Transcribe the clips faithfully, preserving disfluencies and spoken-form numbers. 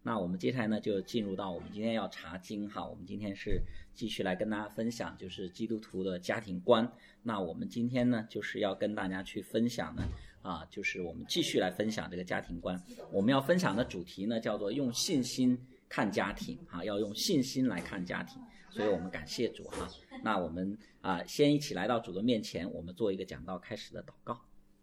那我们接下来呢就进入到我们今天要查经哈，我们今天是继续来跟大家分享就是基督徒的家庭观。那我们今天呢就是要跟大家去分享呢啊，就是我们继续来分享这个家庭观。我们要分享的主题呢叫做用信心看家庭啊，要用信心来看家庭。所以我们感谢主哈。那我们啊先一起来到主的面前，我们做一个讲道开始的祷告。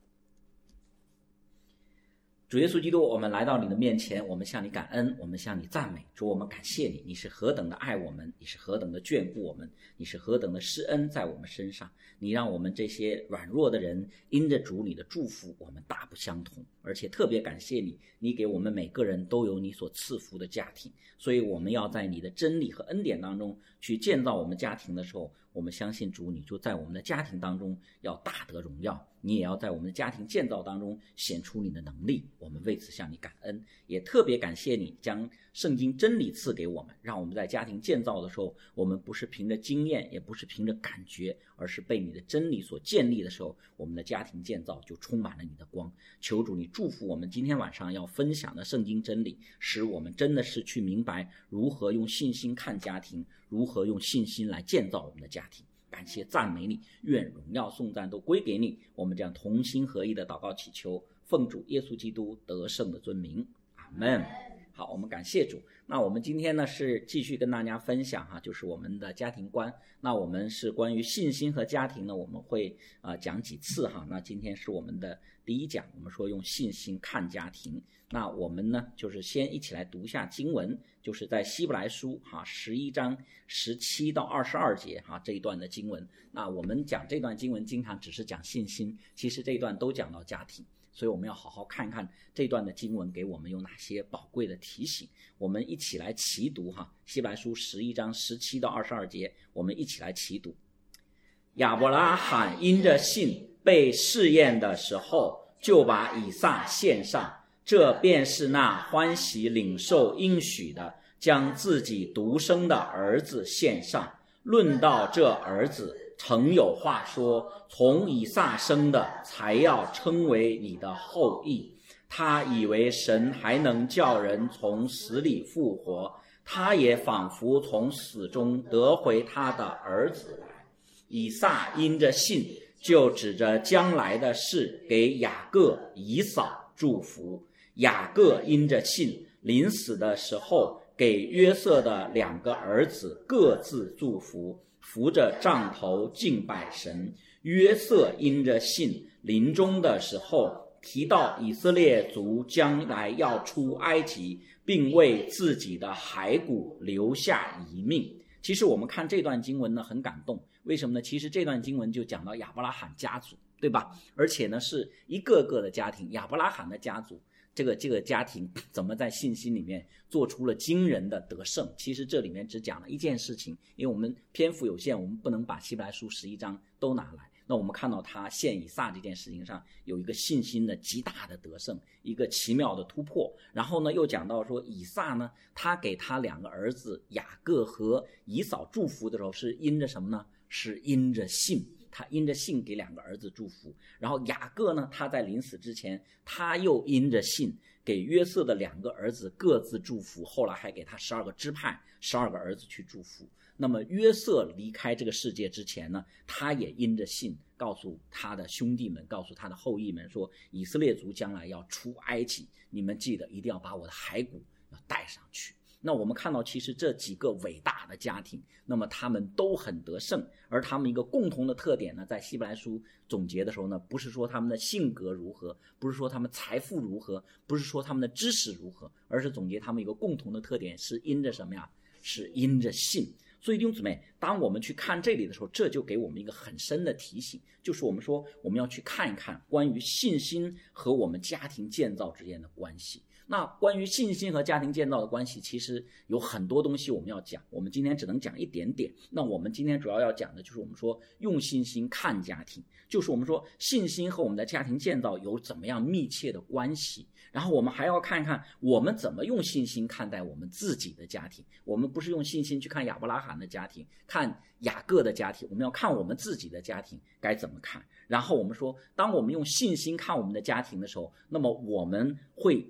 主耶稣基督，我们来到你的面前，我们向你感恩，我们向你赞美。主，我们感谢你，你是何等的爱我们，你是何等的眷顾我们，你是何等的施恩在我们身上。你让我们这些软弱的人因着主你的祝福，我们大不相同。而且特别感谢你，你给我们每个人都有你所赐福的家庭。所以我们要在你的真理和恩典当中去建造我们家庭的时候，我们相信主，你就在我们的家庭当中要大得荣耀，你也要在我们的家庭建造当中显出你的能力。我们为此向你感恩，也特别感谢你将圣经真理赐给我们，让我们在家庭建造的时候，我们不是凭着经验，也不是凭着感觉，而是被你的真理所建立的时候，我们的家庭建造就充满了你的光。求主你祝福我们今天晚上要分享的圣经真理，使我们真的是去明白如何用信心看家庭，如何用信心来建造我们的家庭。感谢赞美你，愿荣耀颂赞都归给你。我们这样同心合一的祷告祈求，奉主耶稣基督得胜的尊名，阿们。好，我们感谢主。那我们今天呢是继续跟大家分享哈，就是我们的家庭观。那我们是关于信心和家庭呢，我们会呃讲几次哈。那今天是我们的第一讲，我们说用信心看家庭。那我们呢就是先一起来读一下经文，就是在希伯来书哈十一章十七到二十二节哈这一段的经文。那我们讲这段经文经常只是讲信心，其实这一段都讲到家庭。所以我们要好好看看这段的经文给我们有哪些宝贵的提醒。我们一起来齐读哈，希伯来书十一章十七到二十二节，我们一起来齐读。亚伯拉罕因着信被试验的时候，就把以撒献上，这便是那欢喜领受应许的，将自己独生的儿子献上。论到这儿子，曾有话说，从以撒生的才要称为你的后裔。他以为神还能叫人从死里复活，他也仿佛从死中得回他的儿子来。以撒因着信，就指着将来的事给雅各、以扫祝福。雅各因着信，临死的时候给约瑟的两个儿子各自祝福，扶着杖头敬拜神。约瑟因着信，临终的时候提到以色列族将来要出埃及，并为自己的骸骨留下遗命。其实我们看这段经文呢很感动，为什么呢？其实这段经文就讲到亚伯拉罕家族，对吧？而且呢是一个个的家庭，亚伯拉罕的家族这个这个家庭怎么在信心里面做出了惊人的得胜。其实这里面只讲了一件事情，因为我们篇幅有限，我们不能把希伯来书十一章都拿来。那我们看到他献以撒这件事情上有一个信心的极大的得胜，一个奇妙的突破。然后呢又讲到说以撒呢，他给他两个儿子雅各和以扫祝福的时候是因着什么呢？是因着信。他因着信给两个儿子祝福。然后雅各呢，他在临死之前他又因着信给约瑟的两个儿子各自祝福，后来还给他十二个支派十二个儿子去祝福。那么约瑟离开这个世界之前呢，他也因着信告诉他的兄弟们，告诉他的后裔们说，以色列族将来要出埃及，你们记得一定要把我的骸骨要带上去。那我们看到其实这几个伟大的家庭，那么他们都很得胜，而他们一个共同的特点呢，在希伯来书总结的时候呢，不是说他们的性格如何，不是说他们财富如何，不是说他们的知识如何，而是总结他们一个共同的特点，是因着什么呀？是因着信。所以弟兄姊妹，当我们去看这里的时候，这就给我们一个很深的提醒，就是我们说我们要去看一看关于信心和我们家庭建造之间的关系。那关于信心和家庭建造的关系，其实有很多东西我们要讲，我们今天只能讲一点点。那我们今天主要要讲的就是我们说用信心看家庭，就是我们说信心和我们的家庭建造有怎么样密切的关系。然后我们还要看一看我们怎么用信心看待我们自己的家庭。我们不是用信心去看亚伯拉罕的家庭，看雅各的家庭，我们要看我们自己的家庭该怎么看。然后我们说，当我们用信心看我们的家庭的时候，那么我们会帮助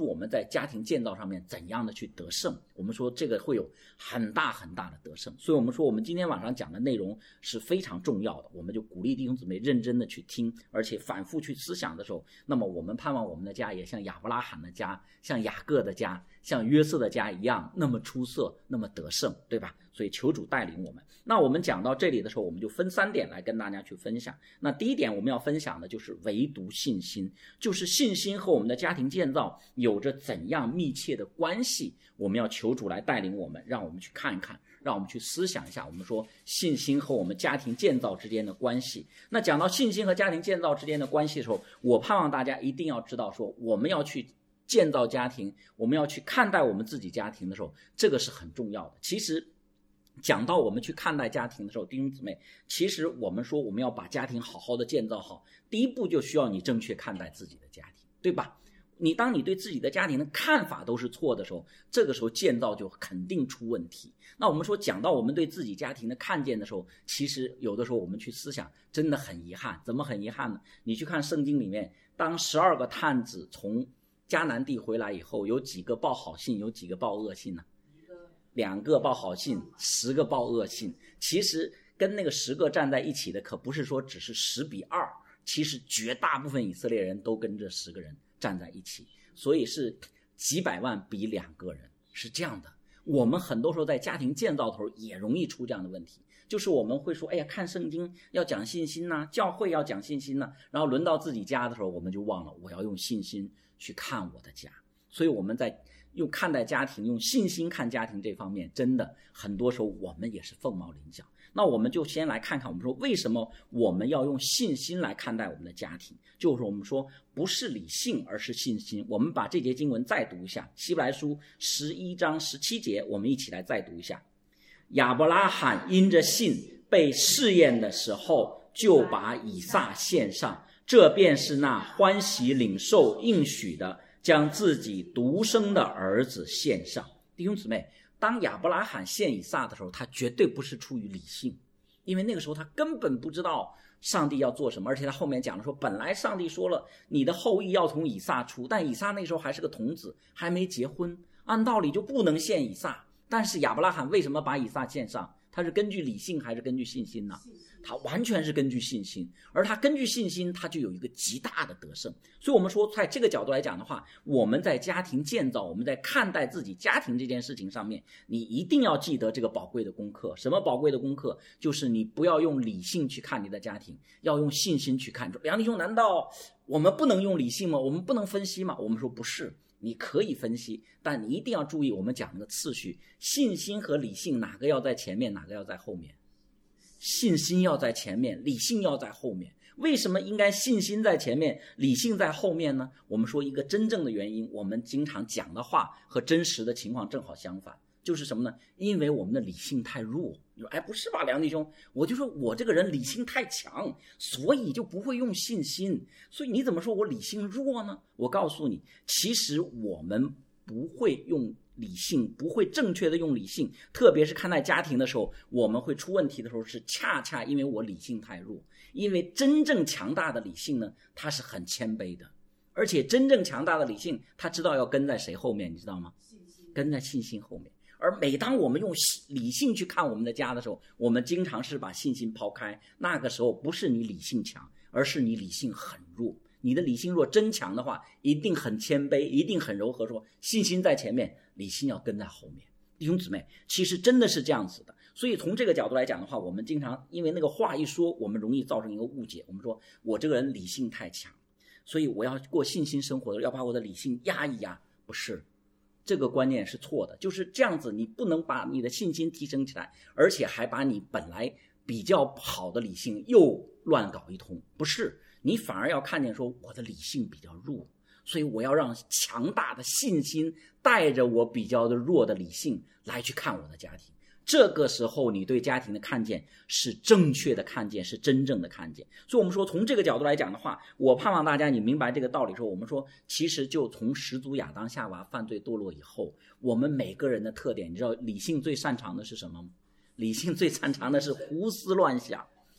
我们在家庭建造上面怎样的去得胜。我们说这个会有很大很大的得胜，所以我们说我们今天晚上讲的内容是非常重要的，我们就鼓励弟兄姊妹认真的去听，而且反复去思想的时候，那么我们盼望我们的家也像亚伯拉罕的家，像雅各的家，像约瑟的家一样那么出色，那么得胜，对吧？所以求主带领我们。那我们讲到这里的时候，我们就分三点来跟大家去分享。那第一点我们要分享的就是唯独信心，就是信心和我们的家庭建造有着怎样密切的关系，我们要求主来带领我们，让我们去看一看，让我们去思想一下，我们说信心和我们家庭建造之间的关系。那讲到信心和家庭建造之间的关系的时候，我盼望大家一定要知道说，我们要去建造家庭，我们要去看待我们自己家庭的时候，这个是很重要的。其实讲到我们去看待家庭的时候，弟兄姊妹，其实我们说我们要把家庭好好的建造好，第一步就需要你正确看待自己的家庭，对吧？你当你对自己的家庭的看法都是错的时候，这个时候建造就肯定出问题。那我们说讲到我们对自己家庭的看见的时候，其实有的时候我们去思想真的很遗憾。怎么很遗憾呢？你去看圣经里面，当十二个探子从迦南地回来以后，有几个报好信，有几个报恶信呢？两个报好信，十个报恶信。其实跟那个十个站在一起的可不是说只是十比二，其实绝大部分以色列人都跟这十个人站在一起，所以是几百万比两个人，是这样的。我们很多时候在家庭建造头也容易出这样的问题，就是我们会说，哎呀，看圣经要讲信心呐、啊，教会要讲信心呐、啊，然后轮到自己家的时候，我们就忘了我要用信心去看我的家。所以我们在用看待家庭，用信心看家庭这方面，真的很多时候我们也是凤毛麟角。那我们就先来看看，我们说为什么我们要用信心来看待我们的家庭，就是我们说不是理性而是信心。我们把这节经文再读一下，希伯来书十一章十七节，我们一起来再读一下。亚伯拉罕因着信被试验的时候，就把以撒献上，这便是那欢喜领受应许的，将自己独生的儿子献上。弟兄姊妹，当亚伯拉罕献以撒的时候，他绝对不是出于理性，因为那个时候他根本不知道上帝要做什么，而且他后面讲了说，本来上帝说了你的后裔要从以撒出，但以撒那时候还是个童子，还没结婚，按道理就不能献以撒。但是亚伯拉罕为什么把以撒献上？他是根据理性还是根据信心呢？他完全是根据信心，而他根据信心，他就有一个极大的得胜。所以我们说，在这个角度来讲的话，我们在家庭建造，我们在看待自己家庭这件事情上面，你一定要记得这个宝贵的功课。什么宝贵的功课？就是你不要用理性去看你的家庭，要用信心去看。梁弟兄，难道我们不能用理性吗？我们不能分析吗？我们说不是，你可以分析，但你一定要注意我们讲的次序，信心和理性哪个要在前面，哪个要在后面。信心要在前面，理性要在后面。为什么应该信心在前面，理性在后面呢？我们说一个真正的原因，我们经常讲的话和真实的情况正好相反，就是什么呢？因为我们的理性太弱。你说，哎，不是吧，梁弟兄？我就说我这个人理性太强，所以就不会用信心。所以你怎么说我理性弱呢？我告诉你，其实我们不会用理性，不会正确的用理性，特别是看待家庭的时候，我们会出问题的时候，是恰恰因为我理性太弱。因为真正强大的理性呢，它是很谦卑的，而且真正强大的理性，他知道要跟在谁后面，你知道吗？跟在信心后面。而每当我们用理性去看我们的家的时候，我们经常是把信心抛开，那个时候不是你理性强，而是你理性很弱。你的理性若真强的话，一定很谦卑，一定很柔和，说信心在前面，理性要跟在后面。弟兄姊妹，其实真的是这样子的。所以从这个角度来讲的话，我们经常因为那个话一说，我们容易造成一个误解。我们说我这个人理性太强，所以我要过信心生活的，要把我的理性压一压。不是，这个观念是错的。就是这样子，你不能把你的信心提升起来，而且还把你本来比较好的理性又乱搞一通。不是，你反而要看见说我的理性比较弱，所以我要让强大的信心带着我比较的弱的理性来去看我的家庭。这个时候你对家庭的看见是正确的看见，是真正的看见。所以我们说从这个角度来讲的话，我盼望大家你明白这个道理说，我们说其实就从始祖亚当夏娃犯罪堕落以后，我们每个人的特点，你知道理性最擅长的是什么吗？理性最擅长的是胡思乱想，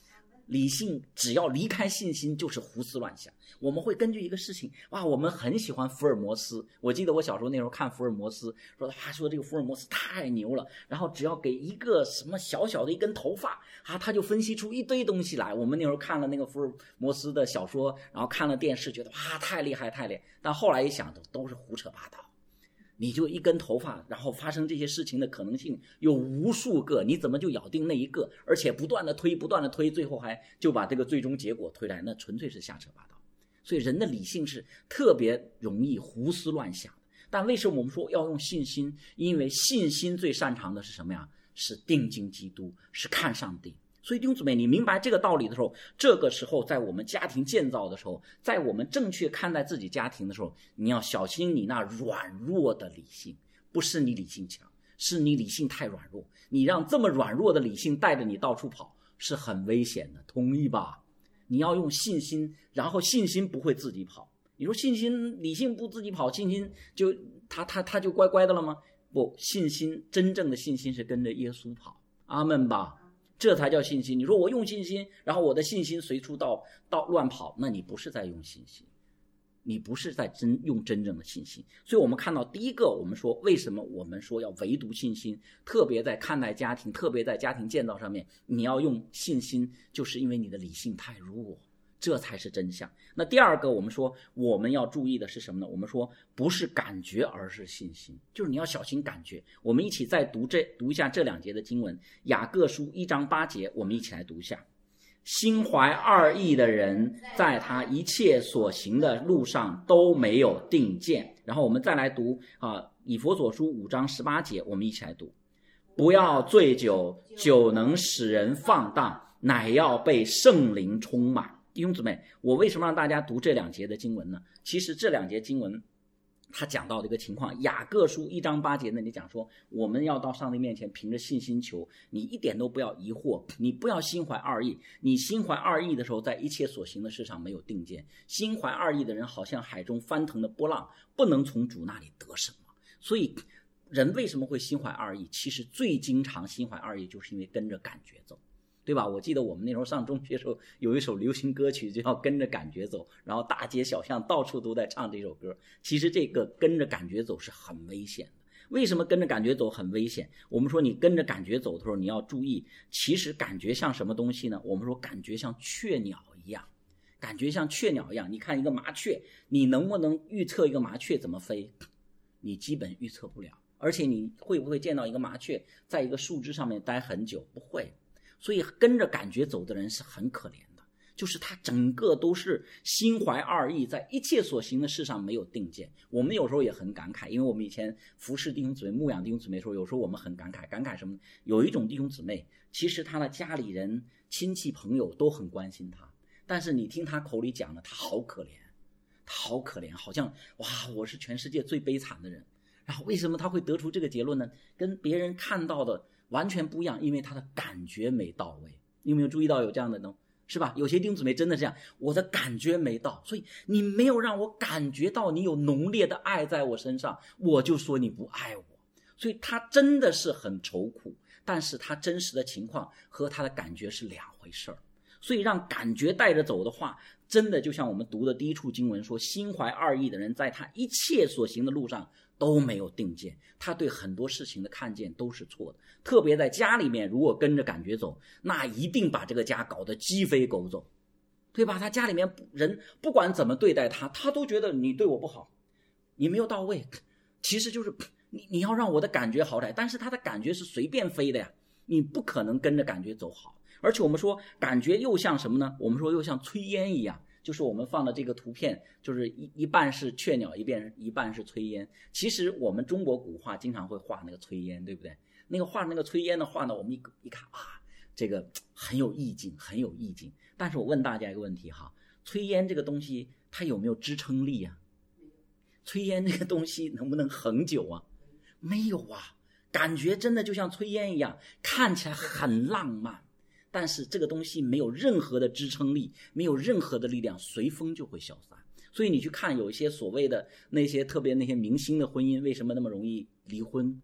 理性只要离开信心就是胡思乱想。我们会根据一个事情，哇，我们很喜欢福尔摩斯。我记得我小时候那时候看福尔摩斯，说啊，说这个福尔摩斯太牛了，然后只要给一个什么小小的一根头发啊，他就分析出一堆东西来。我们那时候看了那个福尔摩斯的小说，然后看了电视，觉得哇，太厉害太厉害。但后来一想，都都是胡扯八道。你就一根头发，然后发生这些事情的可能性有无数个，你怎么就咬定那一个？而且不断的推不断的推，最后还就把这个最终结果推来，那纯粹是瞎扯八道。所以人的理性是特别容易胡思乱想的。但为什么我们说要用信心？因为信心最擅长的是什么呀？是定睛基督，是看上帝。所以弟兄姊妹，你明白这个道理的时候，这个时候在我们家庭建造的时候，在我们正确看待自己家庭的时候，你要小心你那软弱的理性。不是你理性强，是你理性太软弱。你让这么软弱的理性带着你到处跑，是很危险的，同意吧？你要用信心，然后信心不会自己跑。你说信心理性不自己跑，信心就他他他就乖乖的了吗？不，信心真正的信心是跟着耶稣跑。阿们吧，这才叫信心。你说我用信心，然后我的信心随处到到乱跑，那你不是在用信心，你不是在真用真正的信心。所以我们看到第一个，我们说为什么我们说要唯独信心，特别在看待家庭，特别在家庭建造上面，你要用信心，就是因为你的理性太弱，这才是真相。那第二个，我们说我们要注意的是什么呢？我们说不是感觉，而是信心，就是你要小心感觉。我们一起再读这读一下这两节的经文，雅各书一章八节，我们一起来读一下。心怀二意的人，在他一切所行的路上都没有定见。然后我们再来读啊，以弗所书五章十八节，我们一起来读。不要醉酒，酒能使人放荡，乃要被圣灵充满。弟兄姊妹，我为什么让大家读这两节的经文呢？其实这两节经文他讲到的一个情况，雅各书一章八节那里讲说，我们要到上帝面前凭着信心求，你一点都不要疑惑，你不要心怀二意。你心怀二意的时候，在一切所行的事上没有定见。心怀二意的人好像海中翻腾的波浪，不能从主那里得什么。所以人为什么会心怀二意？其实最经常心怀二意就是因为跟着感觉走，对吧？我记得我们那时候上中学的时候，有一首流行歌曲就要跟着感觉走，然后大街小巷到处都在唱这首歌。其实这个跟着感觉走是很危险的。为什么跟着感觉走很危险？我们说你跟着感觉走的时候，你要注意，其实感觉像什么东西呢？我们说感觉像雀鸟一样，感觉像雀鸟一样。你看一个麻雀，你能不能预测一个麻雀怎么飞？你基本预测不了。而且你会不会见到一个麻雀在一个树枝上面待很久？不会。所以跟着感觉走的人是很可怜的，就是他整个都是心怀二意，在一切所行的事上没有定见。我们有时候也很感慨，因为我们以前服侍弟兄姊妹、牧养弟兄姊妹的时候，有时候我们很感慨，感慨什么？有一种弟兄姊妹，其实他的家里人、亲戚、朋友都很关心他，但是你听他口里讲的，他好可怜，他好可怜，好像哇，我是全世界最悲惨的人。然后为什么他会得出这个结论呢？跟别人看到的完全不一样，因为他的感觉没到位。你有没有注意到有这样的呢？是吧？有些弟兄姊妹真的这样，我的感觉没到，所以你没有让我感觉到你有浓烈的爱在我身上，我就说你不爱我。所以他真的是很愁苦，但是他真实的情况和他的感觉是两回事儿。所以让感觉带着走的话，真的就像我们读的第一处经文说，心怀二意的人，在他一切所行的路上都没有定见，他对很多事情的看见都是错的。特别在家里面，如果跟着感觉走，那一定把这个家搞得鸡飞狗走，对吧？他家里面人不管怎么对待他，他都觉得你对我不好，你没有到位。其实就是你你要让我的感觉好歹，但是他的感觉是随便飞的呀，你不可能跟着感觉走好。而且我们说感觉又像什么呢？我们说又像炊烟一样，就是我们放的这个图片，就是一一半是雀鸟，一半一半是炊烟。其实我们中国古画经常会画那个炊烟，对不对？那个画那个炊烟的画呢，我们一一看啊，这个很有意境，很有意境。但是我问大家一个问题哈，炊烟这个东西它有没有支撑力啊？炊烟这个东西能不能恒久啊？没有啊。感觉真的就像炊烟一样，看起来很浪漫，但是这个东西没有任何的支撑力，没有任何的力量，随风就会消散。所以你去看有一些所谓的那些特别那些明星的婚姻，为什么那么容易离婚？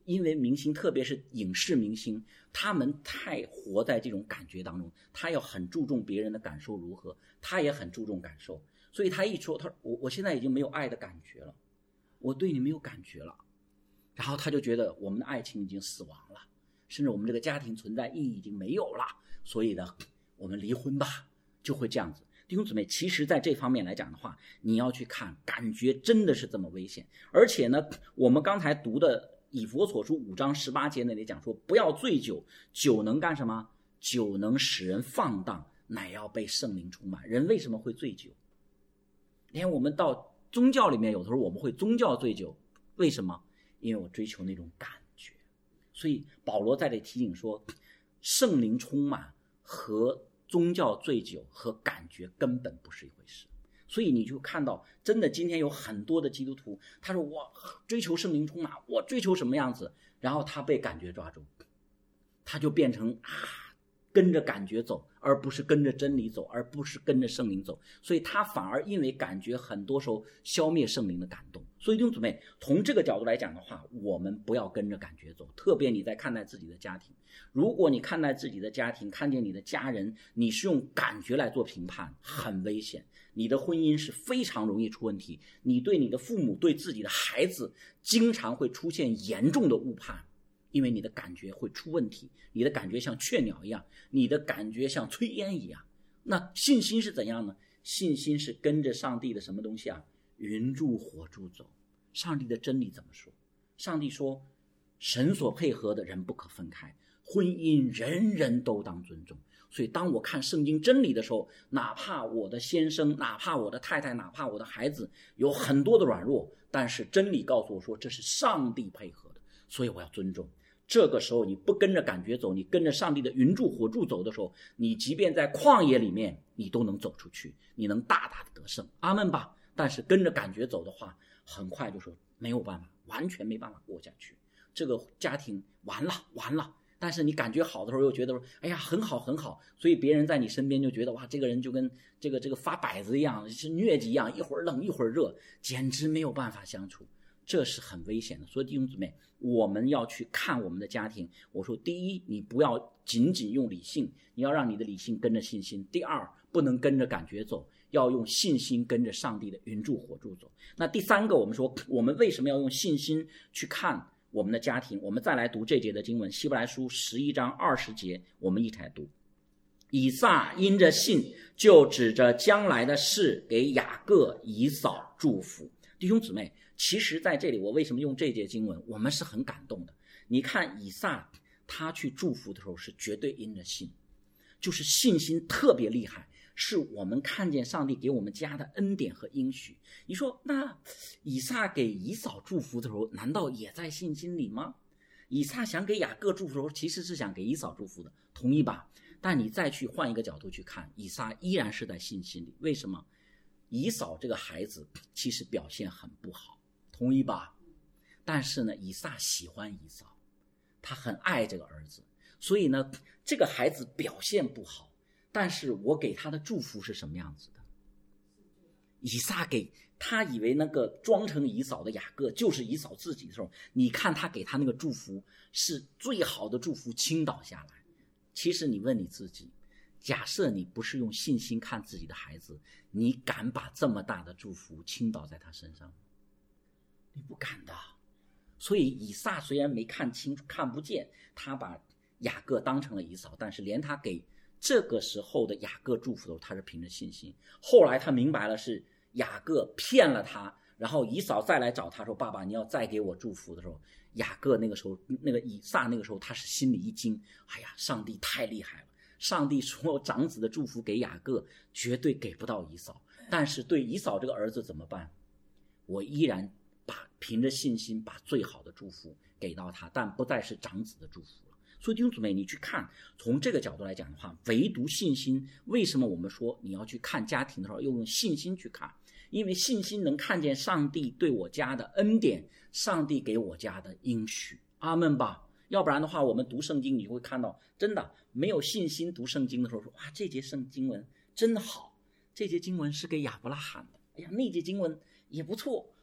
因为明星，特别是影视明星，他们太活在这种感觉当中，他要很注重别人的感受如何，他也很注重感受，所以他一说，他我我现在已经没有爱的感觉了，我对你没有感觉了，然后他就觉得我们的爱情已经死亡了，甚至我们这个家庭存在意义已经没有了，所以呢，我们离婚吧，就会这样子。弟兄姊妹，其实在这方面来讲的话，你要去看，感觉真的是这么危险。而且呢，我们刚才读的以弗所书五章十八节那里讲说，不要醉酒，酒能干什么？酒能使人放荡，乃要被圣灵充满。人为什么会醉酒？连我们到宗教里面，有的时候我们会宗教醉酒，为什么？因为我追求那种感觉。所以保罗在这里提醒说，圣灵充满和宗教醉酒和感觉根本不是一回事。所以你就看到，真的今天有很多的基督徒，他说我追求圣灵充满，我追求什么样子，然后他被感觉抓住，他就变成啊跟着感觉走，而不是跟着真理走，而不是跟着圣灵走，所以他反而因为感觉很多时候消灭圣灵的感动。所以弟兄姊妹，从这个角度来讲的话，我们不要跟着感觉走，特别你在看待自己的家庭，如果你看待自己的家庭，看见你的家人，你是用感觉来做评判，很危险，你的婚姻是非常容易出问题，你对你的父母，对自己的孩子经常会出现严重的误判，因为你的感觉会出问题，你的感觉像雀鸟一样，你的感觉像炊烟一样。那信心是怎样呢？信心是跟着上帝的什么东西啊？云柱火柱走。上帝的真理怎么说？上帝说，神所配合的人不可分开，婚姻人人都当尊重。所以当我看圣经真理的时候，哪怕我的先生，哪怕我的太太，哪怕我的孩子有很多的软弱，但是真理告诉我说，这是上帝配合的，所以我要尊重。这个时候你不跟着感觉走，你跟着上帝的云柱火柱走的时候，你即便在旷野里面，你都能走出去，你能大大的得胜。阿们吧。但是跟着感觉走的话，很快就说没有办法，完全没办法过下去，这个家庭完了完了。但是你感觉好的时候又觉得哎呀很好很好，所以别人在你身边就觉得哇，这个人就跟这个这个发摆子一样，是疟疾一样，一会儿冷一会儿热，简直没有办法相处，这是很危险的。所以弟兄姊妹，我们要去看我们的家庭。我说第一，你不要仅仅用理性，你要让你的理性跟着信心。第二，不能跟着感觉走，要用信心跟着上帝的云柱火柱走。那第三个，我们说我们为什么要用信心去看我们的家庭？我们再来读这节的经文，希伯来书十一章二十节，我们一起来读。以撒因着信，就指着将来的事给雅各以扫祝福。弟兄姊妹，其实在这里我为什么用这节经文，我们是很感动的。你看以撒他去祝福的时候是绝对因着信，就是信心特别厉害，是我们看见上帝给我们家的恩典和应许。你说那以撒给以扫祝福的时候，难道也在信心里吗？以撒想给雅各祝福的时候，其实是想给以扫祝福的，同意吧？但你再去换一个角度去看，以撒依然是在信心里。为什么？以扫这个孩子其实表现很不好，同意吧？但是呢，以撒喜欢以扫，他很爱这个儿子，所以呢，这个孩子表现不好，但是我给他的祝福是什么样子的？以撒给他以为那个装成以扫的雅各就是以扫自己的时候，你看他给他那个祝福是最好的祝福倾倒下来。其实你问你自己，假设你不是用信心看自己的孩子，你敢把这么大的祝福倾倒在他身上吗？你不敢的。所以以撒虽然没看清楚，看不见，他把雅各当成了以扫，但是连他给这个时候的雅各祝福的时候，他是凭着信心。后来他明白了是雅各骗了他，然后以扫再来找他说，爸爸你要再给我祝福的时候，雅各那个时候，那个以撒那个时候他是心里一惊，哎呀，上帝太厉害了，上帝说长子的祝福给雅各绝对给不到以扫，但是对以扫这个儿子怎么办？我依然把凭着信心把最好的祝福给到他，但不再是长子的祝福了。所以弟兄姊妹，你去看，从这个角度来讲的话，唯独信心，为什么我们说你要去看家庭的时候要用信心去看？因为信心能看见上帝对我家的恩典，上帝给我家的应许。阿们吧。要不然的话，我们读圣经你会看到，真的没有信心读圣经的时候说，哇，这节圣经文真好，这节经文是给亚伯拉罕的，哎呀，那节经文也不错，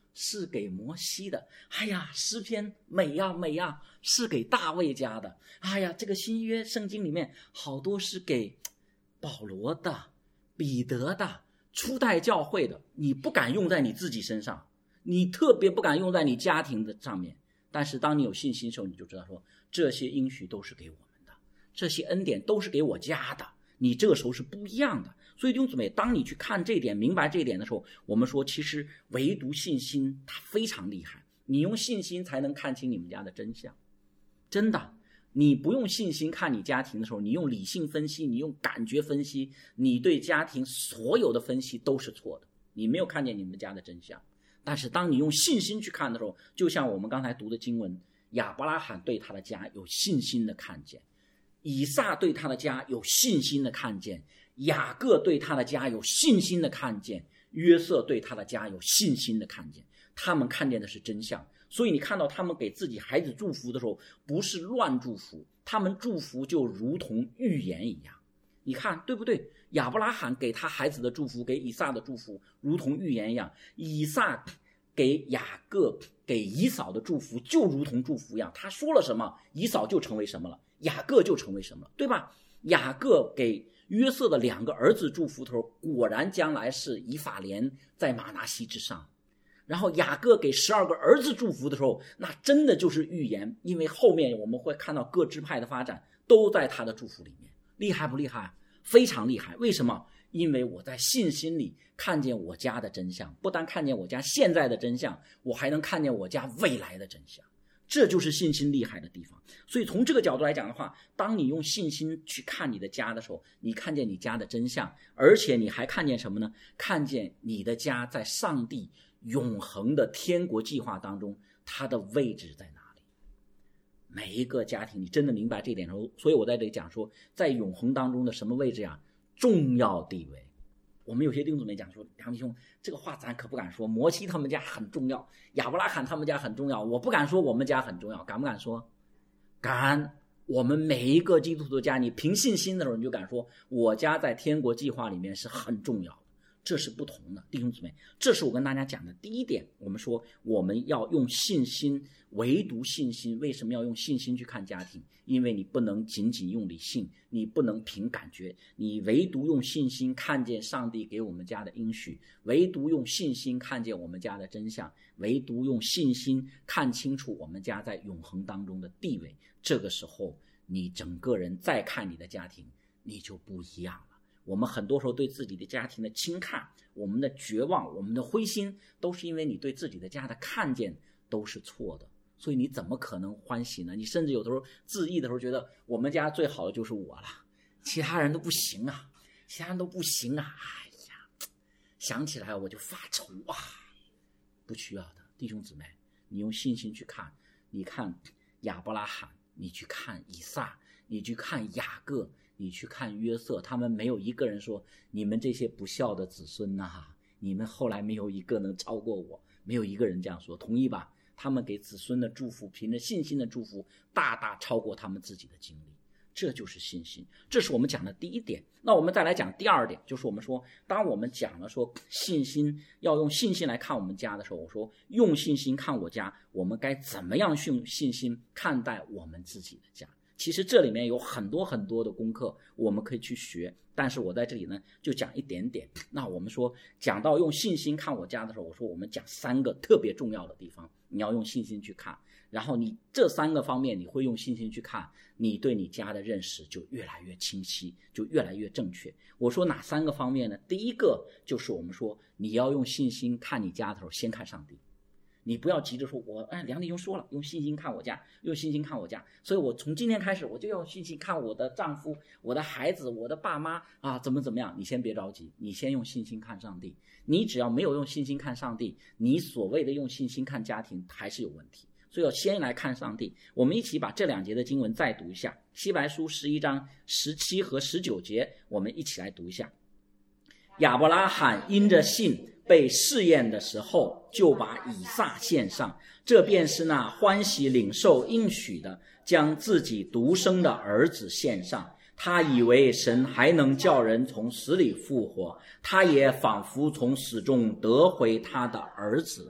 是给摩西的。哎呀，诗篇美呀美呀，是给大卫家的。哎呀，这个新约圣经里面好多是给保罗的、彼得的、初代教会的，你不敢用在你自己身上，你特别不敢用在你家庭的上面。但是当你有信心的时候，你就知道说，这些应许都是给我们的，这些恩典都是给我家的，你这个时候是不一样的。所以弟兄姊妹，当你去看这一点，明白这一点的时候，我们说其实唯独信心它非常厉害，你用信心才能看清你们家的真相。真的，你不用信心看你家庭的时候，你用理性分析，你用感觉分析，你对家庭所有的分析都是错的，你没有看见你们家的真相。但是当你用信心去看的时候，就像我们刚才读的经文，亚伯拉罕对他的家有信心的看见，以撒对他的家有信心的看见，雅各对他的家有信心的看见，约瑟对他的家有信心的看见，他们看见的是真相。所以你看到他们给自己孩子祝福的时候，不是乱祝福，他们祝福就如同预言一样。你看对不对？亚伯拉罕给他孩子的祝福，给以撒的祝福如同预言一样，以撒给雅各给以扫的祝福就如同祝福一样，他说了什么，以扫就成为什么了，雅各就成为什么了，对吧？雅各给约瑟的两个儿子祝福的时候，果然将来是以法莲在玛拿西之上。然后雅各给十二个儿子祝福的时候，那真的就是预言，因为后面我们会看到各支派的发展都在他的祝福里面。厉害不厉害？非常厉害。为什么？因为我在信心里看见我家的真相，不单看见我家现在的真相，我还能看见我家未来的真相。这就是信心厉害的地方。所以从这个角度来讲的话，当你用信心去看你的家的时候，你看见你家的真相，而且你还看见什么呢？看见你的家在上帝永恒的天国计划当中，它的位置在哪里。每一个家庭你真的明白这一点的时候，所以我在这里讲说，在永恒当中的什么位置呀？重要地位。我们有些弟兄姊妹讲说，梁弟兄，这个话咱可不敢说，摩西他们家很重要，亚伯拉罕他们家很重要，我不敢说我们家很重要。敢不敢说？敢。我们每一个基督徒的家，你凭信心的时候，你就敢说我家在天国计划里面是很重要的。这是不同的，弟兄姊妹，这是我跟大家讲的第一点。我们说我们要用信心，唯独信心。为什么要用信心去看家庭？因为你不能仅仅用理性，你不能凭感觉，你唯独用信心看见上帝给我们家的应许，唯独用信心看见我们家的真相，唯独用信心看清楚我们家在永恒当中的地位。这个时候你整个人再看你的家庭，你就不一样了。我们很多时候对自己的家庭的轻看，我们的绝望，我们的灰心，都是因为你对自己的家的看见都是错的。所以你怎么可能欢喜呢？你甚至有的时候自义的时候觉得我们家最好的就是我了，其他人都不行啊，其他人都不行啊，哎呀，想起来我就发愁啊。不需要的，弟兄姊妹，你用信心去看，你看亚伯拉罕，你去看以撒，你去看雅各，你去看约瑟，他们没有一个人说你们这些不孝的子孙呐、啊，你们后来没有一个能超过我，没有一个人这样说，同意吧？他们给子孙的祝福，凭着信心的祝福，大大超过他们自己的经历。这就是信心，这是我们讲的第一点。那我们再来讲第二点，就是我们说，当我们讲了说信心要用信心来看我们家的时候，我说用信心看我家，我们该怎么样用信心看待我们自己的家？其实这里面有很多很多的功课我们可以去学，但是我在这里呢就讲一点点。那我们说讲到用信心看我家的时候，我说我们讲三个特别重要的地方，你要用信心去看，然后你这三个方面你会用信心去看，你对你家的认识就越来越清晰，就越来越正确。我说哪三个方面呢？第一个就是我们说你要用信心看你家的时候，先看上帝。你不要急着说我哎，梁弟兄说了用信心看我家，用信心看我家，所以我从今天开始我就要信心看我的丈夫，我的孩子，我的爸妈啊，怎么怎么样。你先别着急，你先用信心看上帝。你只要没有用信心看上帝，你所谓的用信心看家庭还是有问题。所以要先来看上帝。我们一起把这两节的经文再读一下，希伯来书十一章十七和十九节，我们一起来读一下。亚伯拉罕因着信被试验的时候，就把以撒献上，这便是那欢喜领受应许的，将自己独生的儿子献上。他以为神还能叫人从死里复活，他也仿佛从死中得回他的儿子来。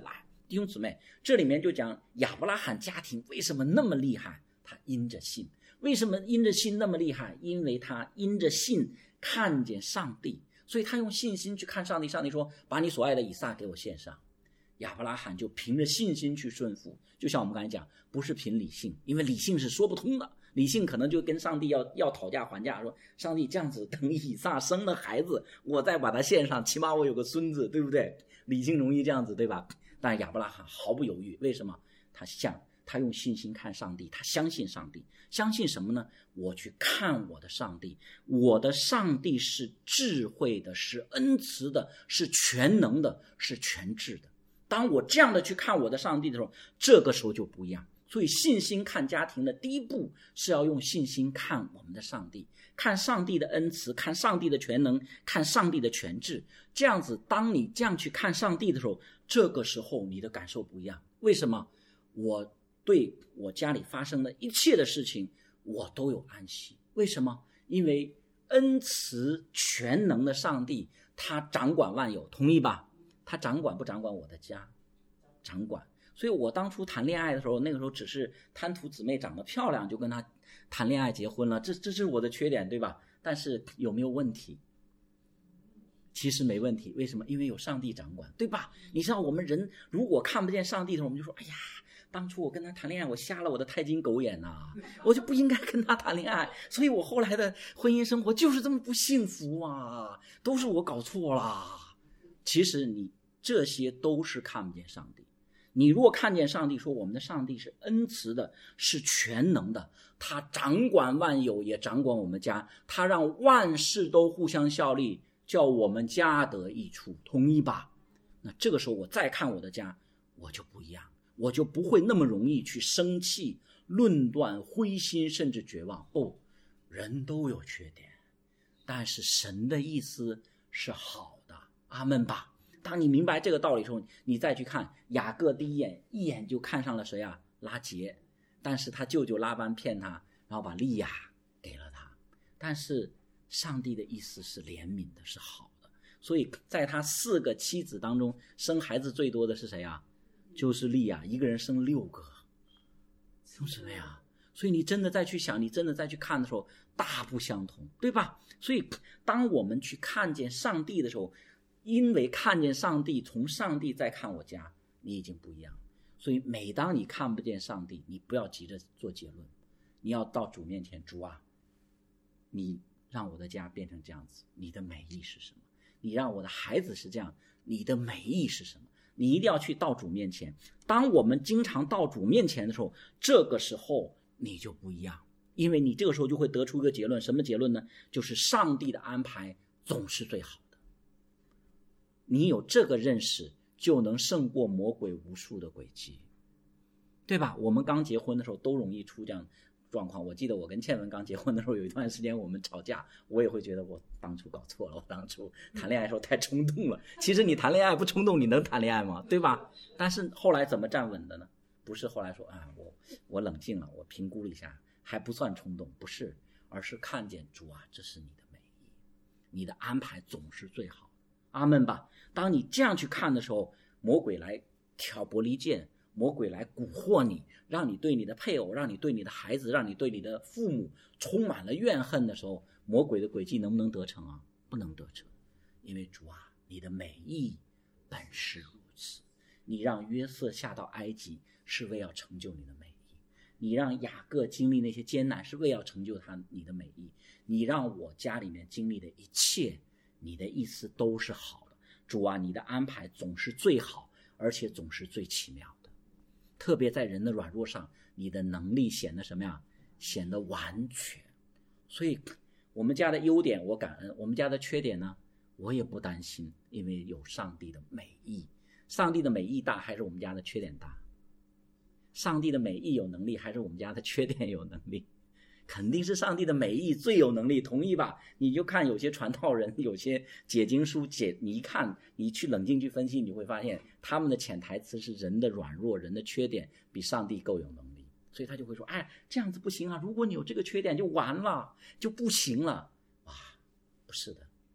弟兄姊妹，这里面就讲亚伯拉罕家庭为什么那么厉害，他因着信。为什么因着信那么厉害？因为他因着信看见上帝，所以他用信心去看上帝。上帝说把你所爱的以撒给我献上，亚伯拉罕就凭着信心去顺服。就像我们刚才讲，不是凭理性，因为理性是说不通的，理性可能就跟上帝要要讨价还价，说上帝这样子，等以撒生了孩子我再把他献上，起码我有个孙子，对不对？理性容易这样子，对吧？但亚伯拉罕毫不犹豫，为什么？他像他用信心看上帝，他相信上帝。相信什么呢？我去看我的上帝，我的上帝是智慧的，是恩慈的，是全能的，是全智的。当我这样的去看我的上帝的时候，这个时候就不一样。所以信心看家庭的第一步是要用信心看我们的上帝，看上帝的恩慈，看上帝的全能，看上帝的全智。这样子，当你这样去看上帝的时候，这个时候你的感受不一样。为什么？我对我家里发生的一切的事情我都有安息。为什么？因为恩慈全能的上帝他掌管万有，同意吧？他掌管不掌管我的家？掌管。所以我当初谈恋爱的时候，那个时候只是贪图姊妹长得漂亮就跟他谈恋爱结婚了，这这是我的缺点，对吧？但是有没有问题？其实没问题。为什么？因为有上帝掌管，对吧？你知道我们人如果看不见上帝的时候，我们就说哎呀，当初我跟他谈恋爱，我瞎了我的太金狗眼啊，我就不应该跟他谈恋爱，所以我后来的婚姻生活就是这么不幸福啊，都是我搞错了。其实你这些都是看不见上帝。你如果看见上帝，说我们的上帝是恩慈的，是全能的，他掌管万有，也掌管我们家，他让万事都互相效力，叫我们家得益处，同意吧？那这个时候我再看我的家，我就不一样，我就不会那么容易去生气、论断、灰心，甚至绝望。不，人都有缺点，但是神的意思是好的，阿们吧。当你明白这个道理的时候，你再去看雅各，第一眼一眼就看上了谁啊？拉结。但是他舅舅拉班骗他，然后把利亚给了他。但是上帝的意思是怜悯的，是好的。所以在他四个妻子当中，生孩子最多的是谁啊？就是利亚，一个人生六个，是什么呀？所以你真的再去想，你真的再去看的时候，大不相同，对吧？所以当我们去看见上帝的时候，因为看见上帝，从上帝再看我家，你已经不一样。所以每当你看不见上帝，你不要急着做结论，你要到主面前，主啊，你让我的家变成这样子，你的美意是什么？你让我的孩子是这样，你的美意是什么？你一定要去到主面前。当我们经常到主面前的时候，这个时候你就不一样，因为你这个时候就会得出一个结论。什么结论呢？就是上帝的安排总是最好的。你有这个认识，就能胜过魔鬼无数的诡计，对吧？我们刚结婚的时候都容易出这样状况。我记得我跟倩文刚结婚的时候，有一段时间我们吵架，我也会觉得我当初搞错了，我当初谈恋爱的时候太冲动了。其实你谈恋爱不冲动，你能谈恋爱吗？对吧？但是后来怎么站稳的呢？不是后来说啊，我我冷静了，我评估了一下，还不算冲动，不是，而是看见主啊，这是你的美意，你的安排总是最好的，阿们吧。当你这样去看的时候，魔鬼来挑拨离间，魔鬼来蛊惑你，让你对你的配偶，让你对你的孩子，让你对你的父母充满了怨恨的时候，魔鬼的诡计能不能得逞啊？不能得逞。因为主啊，你的美意本是如此。你让约瑟下到埃及是为要成就你的美意，你让雅各经历那些艰难是为要成就他你的美意，你让我家里面经历的一切，你的意思都是好的。主啊，你的安排总是最好，而且总是最奇妙的。特别在人的软弱上，你的能力显得什么呀？显得完全。所以我们家的优点我感恩，我们家的缺点呢，我也不担心，因为有上帝的美意。上帝的美意大还是我们家的缺点大？上帝的美意有能力还是我们家的缺点有能力？肯定是上帝的美意最有能力，同意吧？你就看有些传道人，有些解经书解，你一看，你去冷静去分析，你会发现他们的潜台词是人的软弱，人的缺点比上帝够有能力，所以他就会说，哎，这样子不行啊，如果你有这个缺点就完了，就不行了。哇，不是的，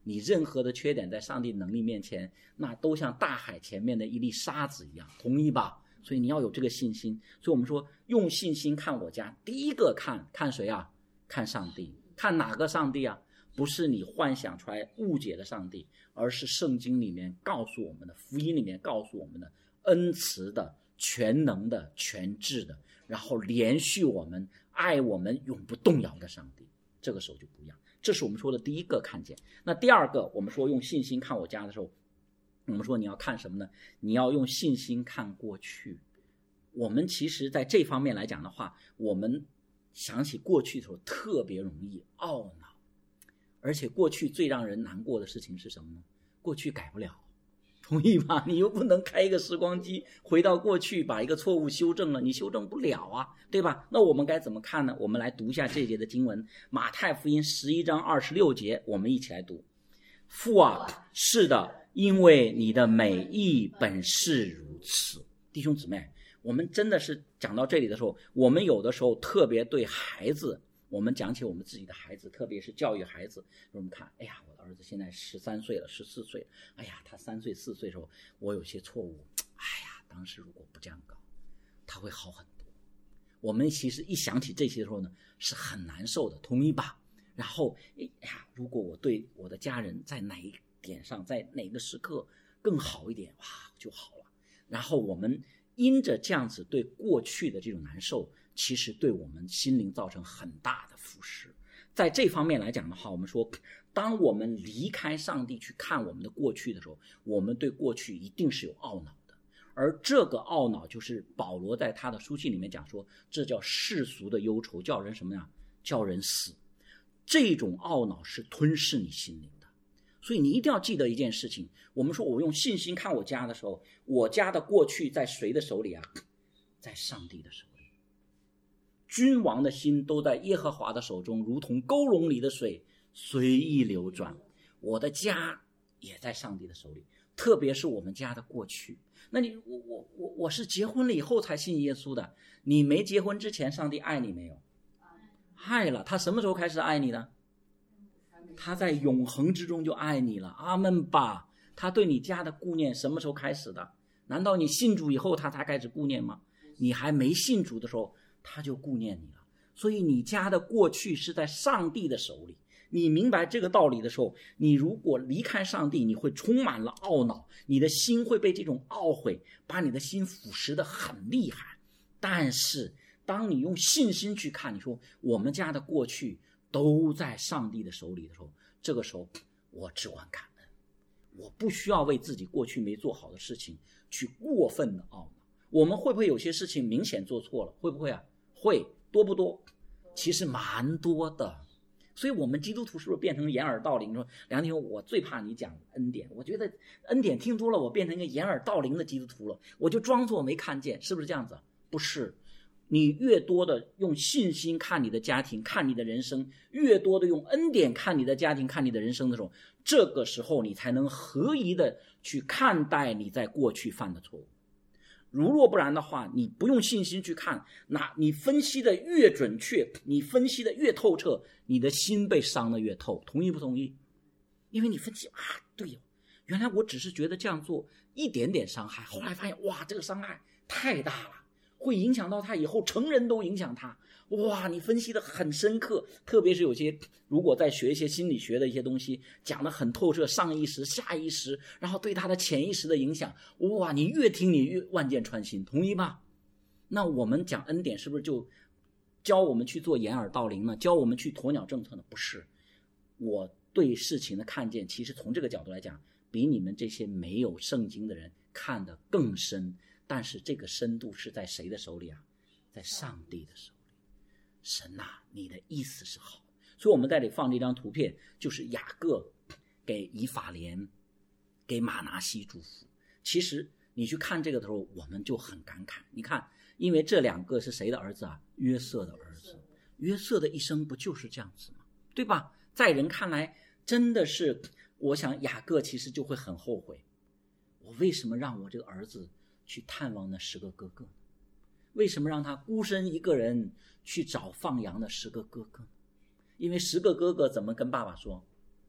你任何的缺点在上帝能力面前，那都像大海前面的一粒沙子一样，同意吧？所以你要有这个信心。所以我们说用信心看我家，第一个看看谁啊？看上帝。看哪个上帝啊？不是你幻想出来误解的上帝，而是圣经里面告诉我们的，福音里面告诉我们的，恩慈的、全能的、全智的，然后连续我们、爱我们、永不动摇的上帝。这个时候就不一样。这是我们说的第一个看见。那第二个，我们说用信心看我家的时候，我们说你要看什么呢？你要用信心看过去。我们其实在这方面来讲的话，我们想起过去的时候特别容易懊恼，而且过去最让人难过的事情是什么呢？过去改不了，同意吧？你又不能开一个时光机回到过去把一个错误修正了，你修正不了啊，对吧？那我们该怎么看呢？我们来读一下这节的经文，马太福音十一章二十六节，我们一起来读。父啊，是的，因为你的美意本是如此。弟兄姊妹，我们真的是讲到这里的时候，我们有的时候特别对孩子，我们讲起我们自己的孩子，特别是教育孩子，我们看，哎呀，我的儿子现在十三岁了，十四岁了，哎呀，他三岁四岁的时候，我有些错误，哎呀，当时如果不这样搞，他会好很多。我们其实一想起这些的时候呢，是很难受的，同意吧？然后，哎呀，如果我对我的家人在哪一点上，在哪个时刻更好一点，哇，就好了。然后我们因着这样子对过去的这种难受，其实对我们心灵造成很大的腐蚀。在这方面来讲的话，我们说，当我们离开上帝去看我们的过去的时候，我们对过去一定是有懊恼的。而这个懊恼就是保罗在他的书信里面讲说，这叫世俗的忧愁，叫人什么呀？叫人死。这种懊恼是吞噬你心灵的。所以你一定要记得一件事情，我们说我用信心看我家的时候，我家的过去在谁的手里啊？在上帝的手里。君王的心都在耶和华的手中，如同沟笼里的水，随意流转。我的家也在上帝的手里，特别是我们家的过去。那你我我我我是结婚了以后才信耶稣的，你没结婚之前，上帝爱你没有？爱了。他什么时候开始爱你的？他在永恒之中就爱你了，阿们吧。他对你家的顾念什么时候开始的？难道你信主以后他才开始顾念吗？你还没信主的时候他就顾念你了。所以你家的过去是在上帝的手里。你明白这个道理的时候，你如果离开上帝，你会充满了懊恼，你的心会被这种懊悔把你的心腐蚀得很厉害。但是当你用信心去看，你说我们家的过去都在上帝的手里的时候，这个时候我只管感恩，我不需要为自己过去没做好的事情去过分的懊恼。我们会不会有些事情明显做错了？会不会啊？会。多不多？其实蛮多的。所以我们基督徒是不是变成掩耳盗铃？说梁弟兄，我最怕你讲恩典，我觉得恩典听多了，我变成一个掩耳盗铃的基督徒了，我就装作没看见，是不是这样子？不是。你越多的用信心看你的家庭，看你的人生，越多的用恩典看你的家庭，看你的人生的时候，这个时候你才能合宜的去看待你在过去犯的错误。如若不然的话，你不用信心去看，那你分析的越准确，你分析的越透彻，你的心被伤的越透。同意不同意？因为你分析啊，对哦，原来我只是觉得这样做一点点伤害，后来发现哇，这个伤害太大了，会影响到他以后，成人都影响他。哇，你分析的很深刻，特别是有些如果在学一些心理学的一些东西，讲得很透彻，上意识下意识，然后对他的潜意识的影响，哇，你越听你越万箭穿心，同意吧？那我们讲恩典是不是就教我们去做掩耳盗铃呢？教我们去鸵鸟政策呢？不是。我对事情的看见，其实从这个角度来讲，比你们这些没有圣经的人看得更深。但是这个深度是在谁的手里啊？在上帝的手里。神啊，你的意思是好。所以我们在这里放这张图片，就是雅各给以法莲给马拿西祝福。其实你去看这个的时候，我们就很感慨。你看，因为这两个是谁的儿子啊？约瑟的儿子。约瑟的一生不就是这样子吗？对吧？在人看来真的是，我想雅各其实就会很后悔，我为什么让我这个儿子去探望那十个哥哥？为什么让他孤身一个人去找放羊的十个哥哥？因为十个哥哥怎么跟爸爸说？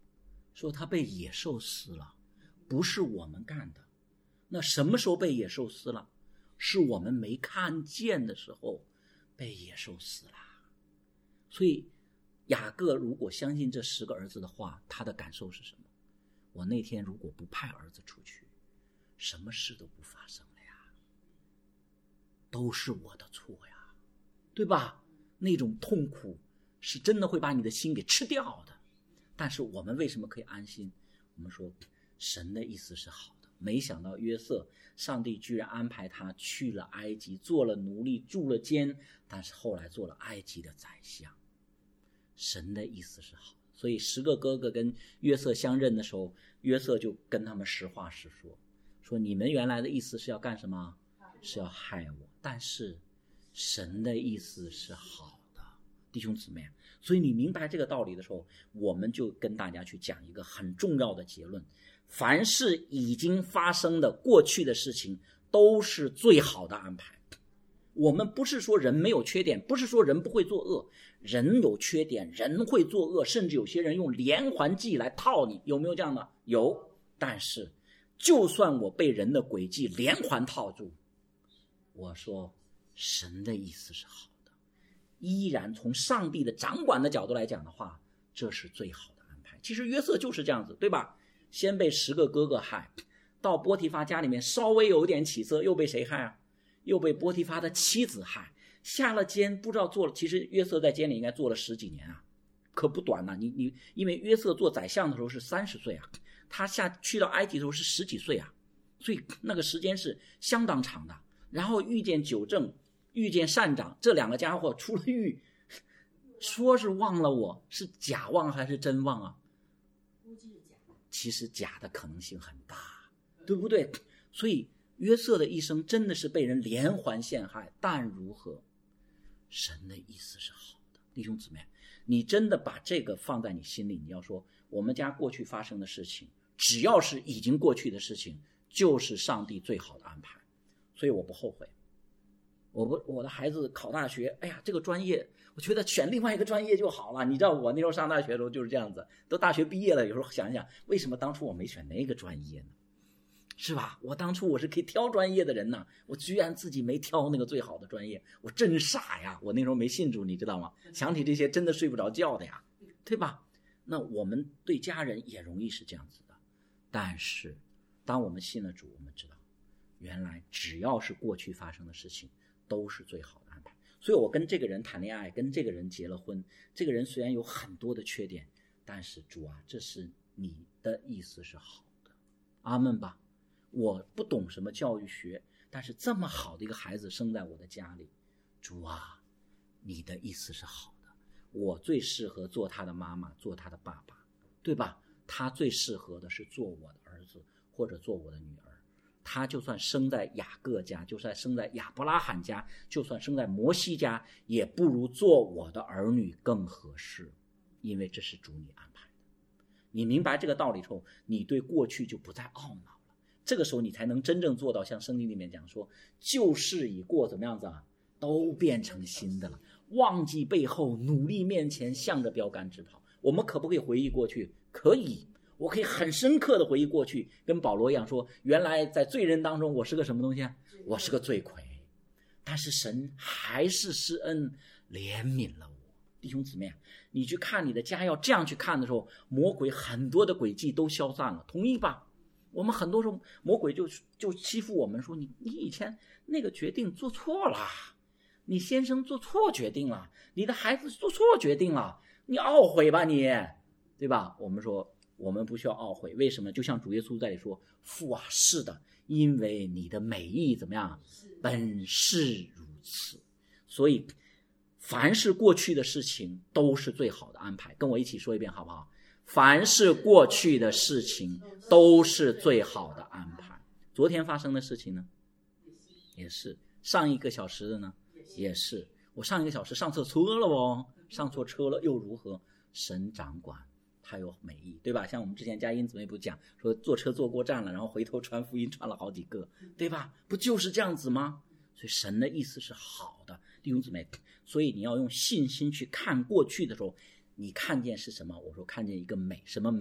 说他被野兽撕了，不是我们干的。那什么时候被野兽撕了？是我们没看见的时候被野兽撕了。所以雅各如果相信这十个儿子的话，他的感受是什么？我那天如果不派儿子出去，什么事都不发生了呀，都是我的错呀，对吧？那种痛苦是真的会把你的心给吃掉的。但是我们为什么可以安心？我们说神的意思是好的。没想到约瑟，上帝居然安排他去了埃及，做了奴隶，住了监，但是后来做了埃及的宰相。神的意思是好的。所以十个哥哥跟约瑟相认的时候，约瑟就跟他们实话实说，说你们原来的意思是要干什么？是要害我，但是神的意思是好的。弟兄姊妹，所以你明白这个道理的时候，我们就跟大家去讲一个很重要的结论：凡是已经发生的过去的事情都是最好的安排。我们不是说人没有缺点，不是说人不会作恶，人有缺点，人会作恶，甚至有些人用连环计来套你，有没有这样的？有。但是就算我被人的诡计连环套住，我说神的意思是好的，依然从上帝的掌管的角度来讲的话，这是最好的安排。其实约瑟就是这样子，对吧？先被十个哥哥害，到波提乏家里面稍微有点起色，又被谁害啊？又被波提乏的妻子害，下了监，不知道做了，其实约瑟在监里应该做了十几年啊，可不短呐、啊。你你因为约瑟做宰相的时候是三十岁啊，他下去到埃及的时候是十几岁啊，所以那个时间是相当长的。然后遇见九正，遇见善长，这两个家伙出了狱，说是忘了我，是假忘还是真忘啊？其实假的可能性很大，对不对？所以约瑟的一生真的是被人连环陷害，但如何？神的意思是好的。弟兄姊妹，你真的把这个放在你心里，你要说我们家过去发生的事情，只要是已经过去的事情，就是上帝最好的安排。所以我不后悔。我不我的孩子考大学，哎呀，这个专业我觉得选另外一个专业就好了。你知道我那时候上大学的时候就是这样子，都大学毕业了，有时候想一想，为什么当初我没选那个专业呢？是吧？我当初我是可以挑专业的人呢，我居然自己没挑那个最好的专业，我真傻呀！我那时候没信主，你知道吗？想起这些真的睡不着觉的呀，对吧？那我们对家人也容易是这样子的，但是当我们信了主，我们知道原来只要是过去发生的事情都是最好的安排。所以我跟这个人谈恋爱，跟这个人结了婚，这个人虽然有很多的缺点，但是主啊，这是你的意思是好的。阿们吧。我不懂什么教育学，但是这么好的一个孩子生在我的家里，主啊，你的意思是好的。我最适合做他的妈妈，做他的爸爸，对吧？他最适合的是做我的儿子或者做我的女儿。他就算生在雅各家，就算生在亚伯拉罕家，就算生在摩西家，也不如做我的儿女更合适，因为这是主你安排的。你明白这个道理之后，你对过去就不再懊恼。这个时候你才能真正做到像圣经里面讲说，旧事已过，怎么样子啊？都变成新的了。忘记背后，努力面前，向着标杆直跑。我们可不可以回忆过去？可以。我可以很深刻的回忆过去，跟保罗一样说，原来在罪人当中我是个什么东西啊？我是个罪魁，但是神还是施恩怜悯了我。弟兄姊妹，你去看你的家，要这样去看的时候，魔鬼很多的诡计都消散了，同意吧？我们很多时候魔鬼就就欺负我们说，你你以前那个决定做错了，你先生做错决定了，你的孩子做错决定了，你懊悔吧你，对吧？我们说我们不需要懊悔，为什么？就像主耶稣在里说，父啊，是的，因为你的美意怎么样，本是如此。所以凡是过去的事情都是最好的安排。跟我一起说一遍好不好？凡是过去的事情都是最好的安排。昨天发生的事情呢，也是。上一个小时的呢，也是。我上一个小时上错车了哦，上错车了又如何？神掌管，他有美意，对吧？像我们之前佳音姊妹不讲说坐车坐过站了，然后回头传福音传了好几个，对吧？不就是这样子吗？所以神的意思是好的，弟兄姊妹。所以你要用信心去看过去的时候，你看见是什么？我说看见一个美，什么美？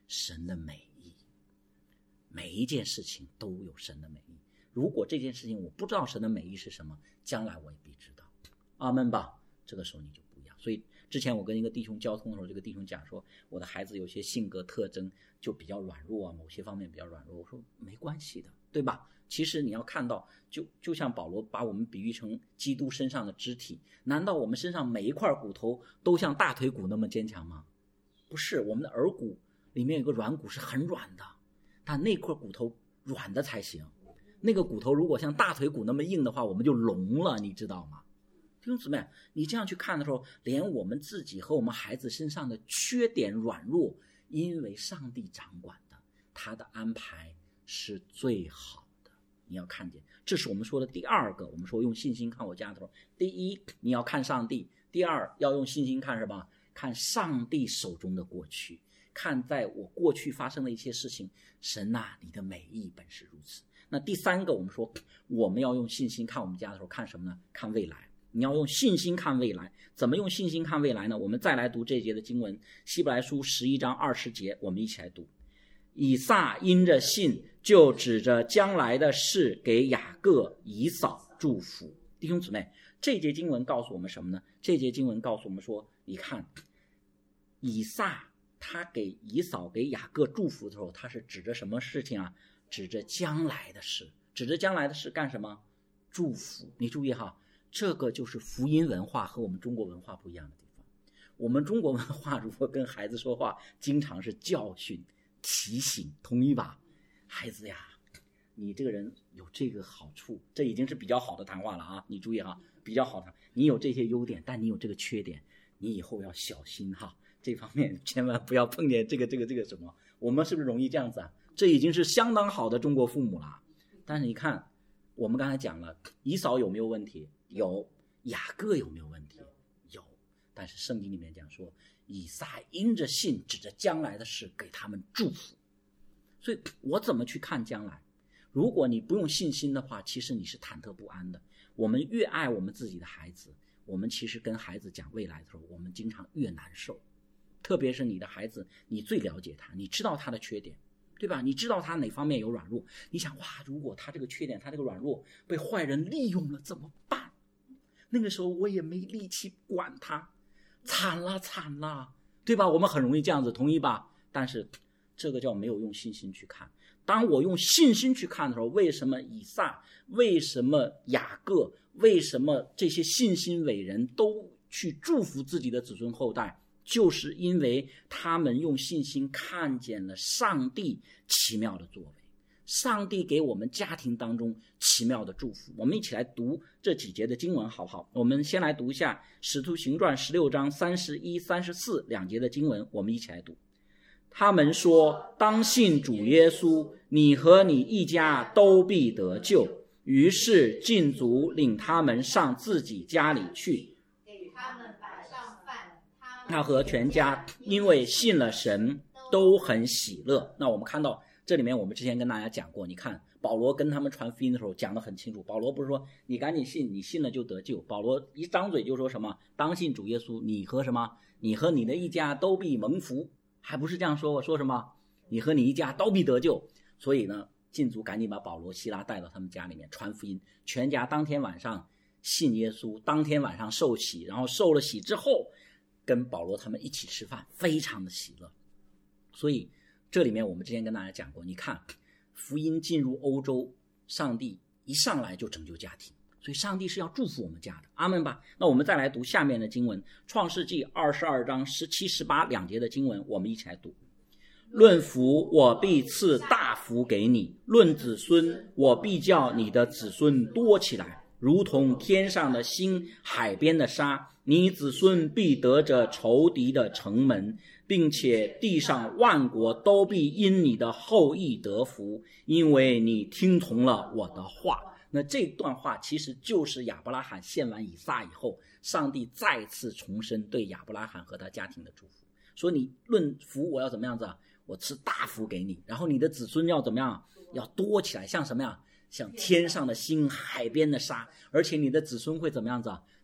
神的美意。每一件事情都有神的美意。如果这件事情我不知道神的美意是什么，将来我也必知道。阿们吧。这个时候你就不一样。所以之前我跟一个弟兄交通的时候，这个弟兄讲说，我的孩子有些性格特征就比较软弱啊，某些方面比较软弱。我说没关系的，对吧？其实你要看到，就就像保罗把我们比喻成基督身上的肢体，难道我们身上每一块骨头都像大腿骨那么坚强吗？不是，我们的耳骨里面有个软骨是很软的，但那块骨头软的才行。那个骨头如果像大腿骨那么硬的话，我们就聋了，你知道吗？弟兄姊妹，你这样去看的时候，连我们自己和我们孩子身上的缺点软弱，因为上帝掌管的，他的安排是最好的。你要看见，这是我们说的第二个。我们说用信心看我家的时候，第一你要看上帝，第二要用信心看什么？看上帝手中的过去，看在我过去发生的一些事情，神啊，你的美意本是如此。那第三个，我们说我们要用信心看我们家的时候，看什么呢？看未来。你要用信心看未来。怎么用信心看未来呢？我们再来读这节的经文，希伯来书十一章二十节，我们一起来读。以撒因着信，就指着将来的事给雅各、以扫祝福。弟兄姊妹，这节经文告诉我们什么呢？这节经文告诉我们说，你看以撒他给以扫给雅各祝福的时候，他是指着什么事情啊？指着将来的事。指着将来的事干什么？祝福。你注意哈，这个就是福音文化和我们中国文化不一样的地方。我们中国文化如果跟孩子说话，经常是教训、提醒，同意吧？孩子呀，你这个人有这个好处，这已经是比较好的谈话了啊！你注意哈，比较好的，你有这些优点，但你有这个缺点，你以后要小心哈，这方面千万不要碰见这个这个这个什么。我们是不是容易这样子啊？这已经是相当好的中国父母了。但是你看，我们刚才讲了，以扫有没有问题？有。雅各有没有问题？有。但是圣经里面讲说，以撒因着信，指着将来的事给他们祝福。所以我怎么去看将来？如果你不用信心的话，其实你是忐忑不安的。我们越爱我们自己的孩子，我们其实跟孩子讲未来的时候，我们经常越难受。特别是你的孩子，你最了解他，你知道他的缺点，对吧？你知道他哪方面有软弱，你想，哇，如果他这个缺点，他这个软弱被坏人利用了怎么办？那个时候我也没力气管他，惨了惨了，对吧？我们很容易这样子，同意吧？但是这个叫没有用信心去看。当我用信心去看的时候，为什么以撒，为什么雅各，为什么这些信心伟人都去祝福自己的子孙后代？就是因为他们用信心看见了上帝奇妙的作为，上帝给我们家庭当中奇妙的祝福。我们一起来读这几节的经文好不好？我们先来读一下使徒行传十六章三十一、三十四两节的经文，我们一起来读。他们说，当信主耶稣，你和你一家都必得救。于是禁足领他们上自己家里去， 给他们摆上饭。 他和全家因为信了神，都很喜乐。那我们看到这里面，我们之前跟大家讲过，你看保罗跟他们传福音的时候讲得很清楚。保罗不是说你赶紧信，你信了就得救。保罗一张嘴就说什么，当信主耶稣，你和什么，你和你的一家都必蒙福。还不是这样说，我说什么，你和你一家都必得救。所以呢，禁足赶紧把保罗、希拉带到他们家里面传福音，全家当天晚上信耶稣，当天晚上受洗，然后受了洗之后跟保罗他们一起吃饭，非常的喜乐。所以这里面我们之前跟大家讲过，你看福音进入欧洲，上帝一上来就拯救家庭，所以上帝是要祝福我们家的，阿们吧。那我们再来读下面的经文，创世纪二十二章十七、十八两节的经文，我们一起来读。论福，我必赐大福给你；论子孙，我必叫你的子孙多起来，如同天上的星，海边的沙。你子孙必得着仇敌的城门，并且地上万国都必因你的后裔得福，因为你听从了我的话。那这段话其实就是亚伯拉罕献完以撒以后，上帝再次重申对亚伯拉罕和他家庭的祝福，说你论福我要怎么样子啊？我赐大福给你，然后你的子孙要怎么样？要多起来，像什么呀？像天上的星，海边的沙，而且你的子孙会怎么样子啊？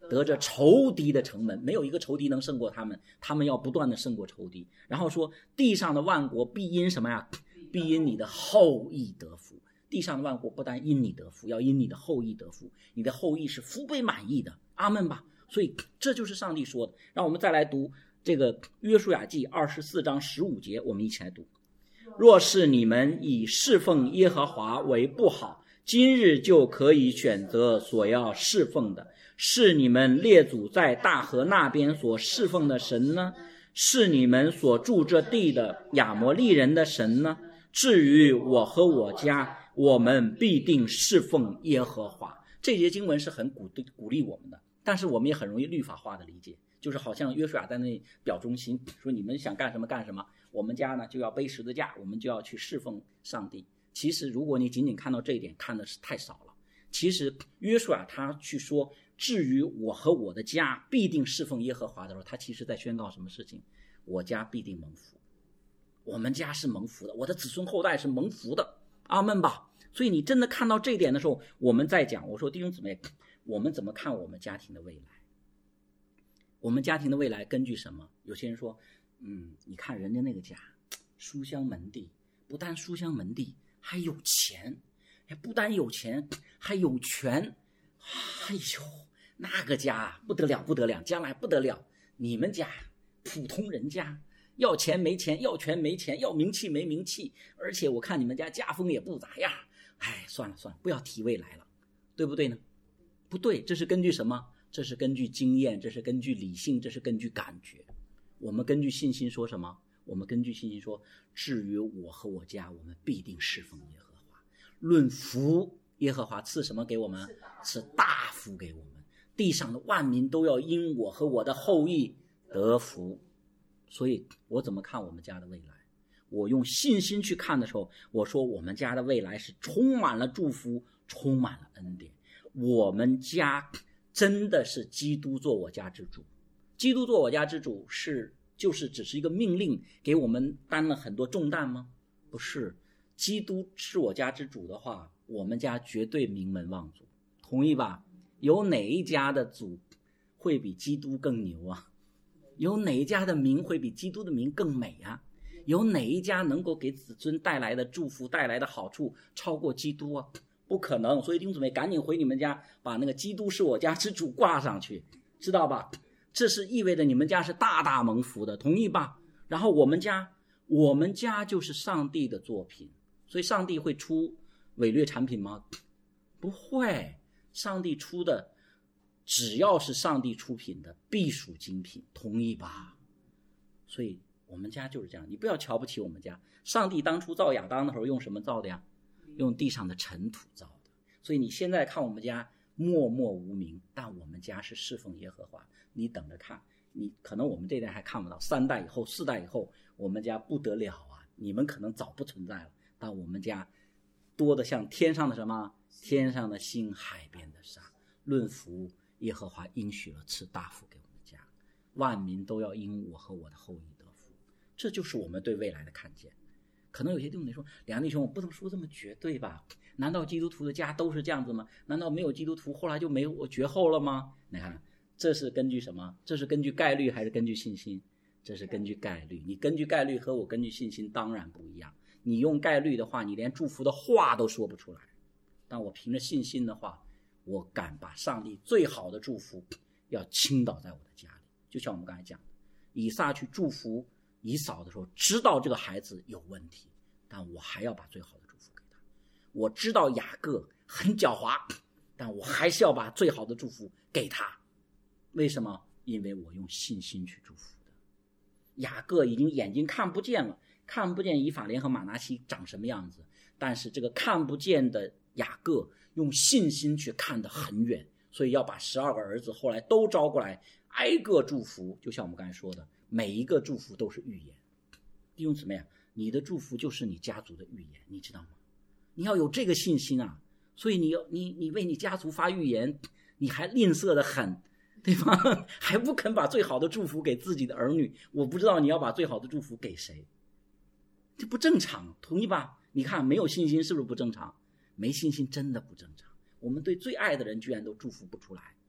得着仇敌的城门，没有一个仇敌能胜过他们，他们要不断的胜过仇敌。然后说地上的万国必因什么呀？必因你的后裔得福。地上的万国不但因你得福，要因你的后裔得福，你的后裔是福杯满溢的，阿们吧。所以这就是上帝说的。让我们再来读这个约书亚记二十四章十五节，我们一起来读。若是你们以侍奉耶和华为不好，今日就可以选择所要侍奉的，是你们列祖在大河那边所侍奉的神呢？是你们所住这地的亚摩利人的神呢？至于我和我家，我们必定侍奉耶和华。这节经文是很鼓鼓励我们的，但是我们也很容易律法化的理解，就是好像约书亚在那里表忠心，说你们想干什么干什么，我们家呢就要背十字架，我们就要去侍奉上帝。其实如果你仅仅看到这一点，看的是太少了。其实约书亚他去说至于我和我的家必定侍奉耶和华的时候，他其实在宣告什么事情？我家必定蒙福，我们家是蒙福的，我的子孙后代是蒙福的，阿们吧。所以你真的看到这一点的时候，我们在讲，我说弟兄姊妹，我们怎么看我们家庭的未来？我们家庭的未来根据什么？有些人说嗯，你看人家那个家书香门第，不但书香门第还有钱，不但有钱还有权，哎呦，那个家不得了不得了，将来不得了。你们家普通人家，要钱没钱，要权没钱，要名气没名气，而且我看你们家家风也不咋样。哎，算了算了，不要提未来了，对不对呢？不对，这是根据什么？这是根据经验，这是根据理性，这是根据感觉。我们根据信心说什么？我们根据信心说，至于我和我家，我们必定侍奉耶和华。论福，耶和华赐什么给我们？赐大福给我们。地上的万民都要因我和我的后裔得福。所以我怎么看我们家的未来？我用信心去看的时候，我说我们家的未来是充满了祝福，充满了恩典。我们家真的是基督做我家之主。基督做我家之主是就是只是一个命令，给我们担了很多重担吗？不是。基督是我家之主的话，我们家绝对名门望族，同意吧？有哪一家的主会比基督更牛啊？有哪一家的名会比基督的名更美啊？有哪一家能够给子孙带来的祝福带来的好处超过基督啊？不可能。所以弟兄姊妹赶紧回你们家，把那个基督是我家之主挂上去，知道吧？这是意味着你们家是大大蒙福的，同意吧？然后我们家我们家就是上帝的作品，所以上帝会出伪劣产品吗？不会。上帝出的只要是上帝出品的必属精品，同意吧？所以我们家就是这样，你不要瞧不起我们家。上帝当初造亚当的时候用什么造的呀？用地上的尘土造的。所以你现在看我们家默默无名，但我们家是侍奉耶和华。你等着看，你可能我们这代还看不到，三代以后四代以后我们家不得了啊！你们可能早不存在了，但我们家多的像天上的什么？天上的星，海边的沙。论福，耶和华应许了赐大福给我们家，万民都要因我和我的后裔得福。这就是我们对未来的看见。可能有些弟兄说，两个弟兄我不能说这么绝对吧？难道基督徒的家都是这样子吗？难道没有基督徒后来就没有绝后了吗？你看这是根据什么？这是根据概率还是根据信心？这是根据概率。你根据概率和我根据信心当然不一样。你用概率的话，你连祝福的话都说不出来。但我凭着信心的话，我敢把上帝最好的祝福要倾倒在我的家里。就像我们刚才讲的，以撒去祝福以扫的时候，知道这个孩子有问题，但我还要把最好的祝福给他。我知道雅各很狡猾，但我还是要把最好的祝福给他。为什么？因为我用信心去祝福的。雅各已经眼睛看不见了，看不见以法莲和马拿西长什么样子，但是这个看不见的雅各用信心去看得很远，所以要把十二个儿子后来都招过来，挨个祝福。就像我们刚才说的，每一个祝福都是预言。弟兄姊妹啊，你的祝福就是你家族的预言，你知道吗？你要有这个信心啊！所以你要你你为你家族发预言，你还吝啬得很，对吧？还不肯把最好的祝福给自己的儿女，我不知道你要把最好的祝福给谁，这不正常，同意吧？你看没有信心是不是不正常？没信心真的不正常。我们对最爱的人居然都祝福不出来，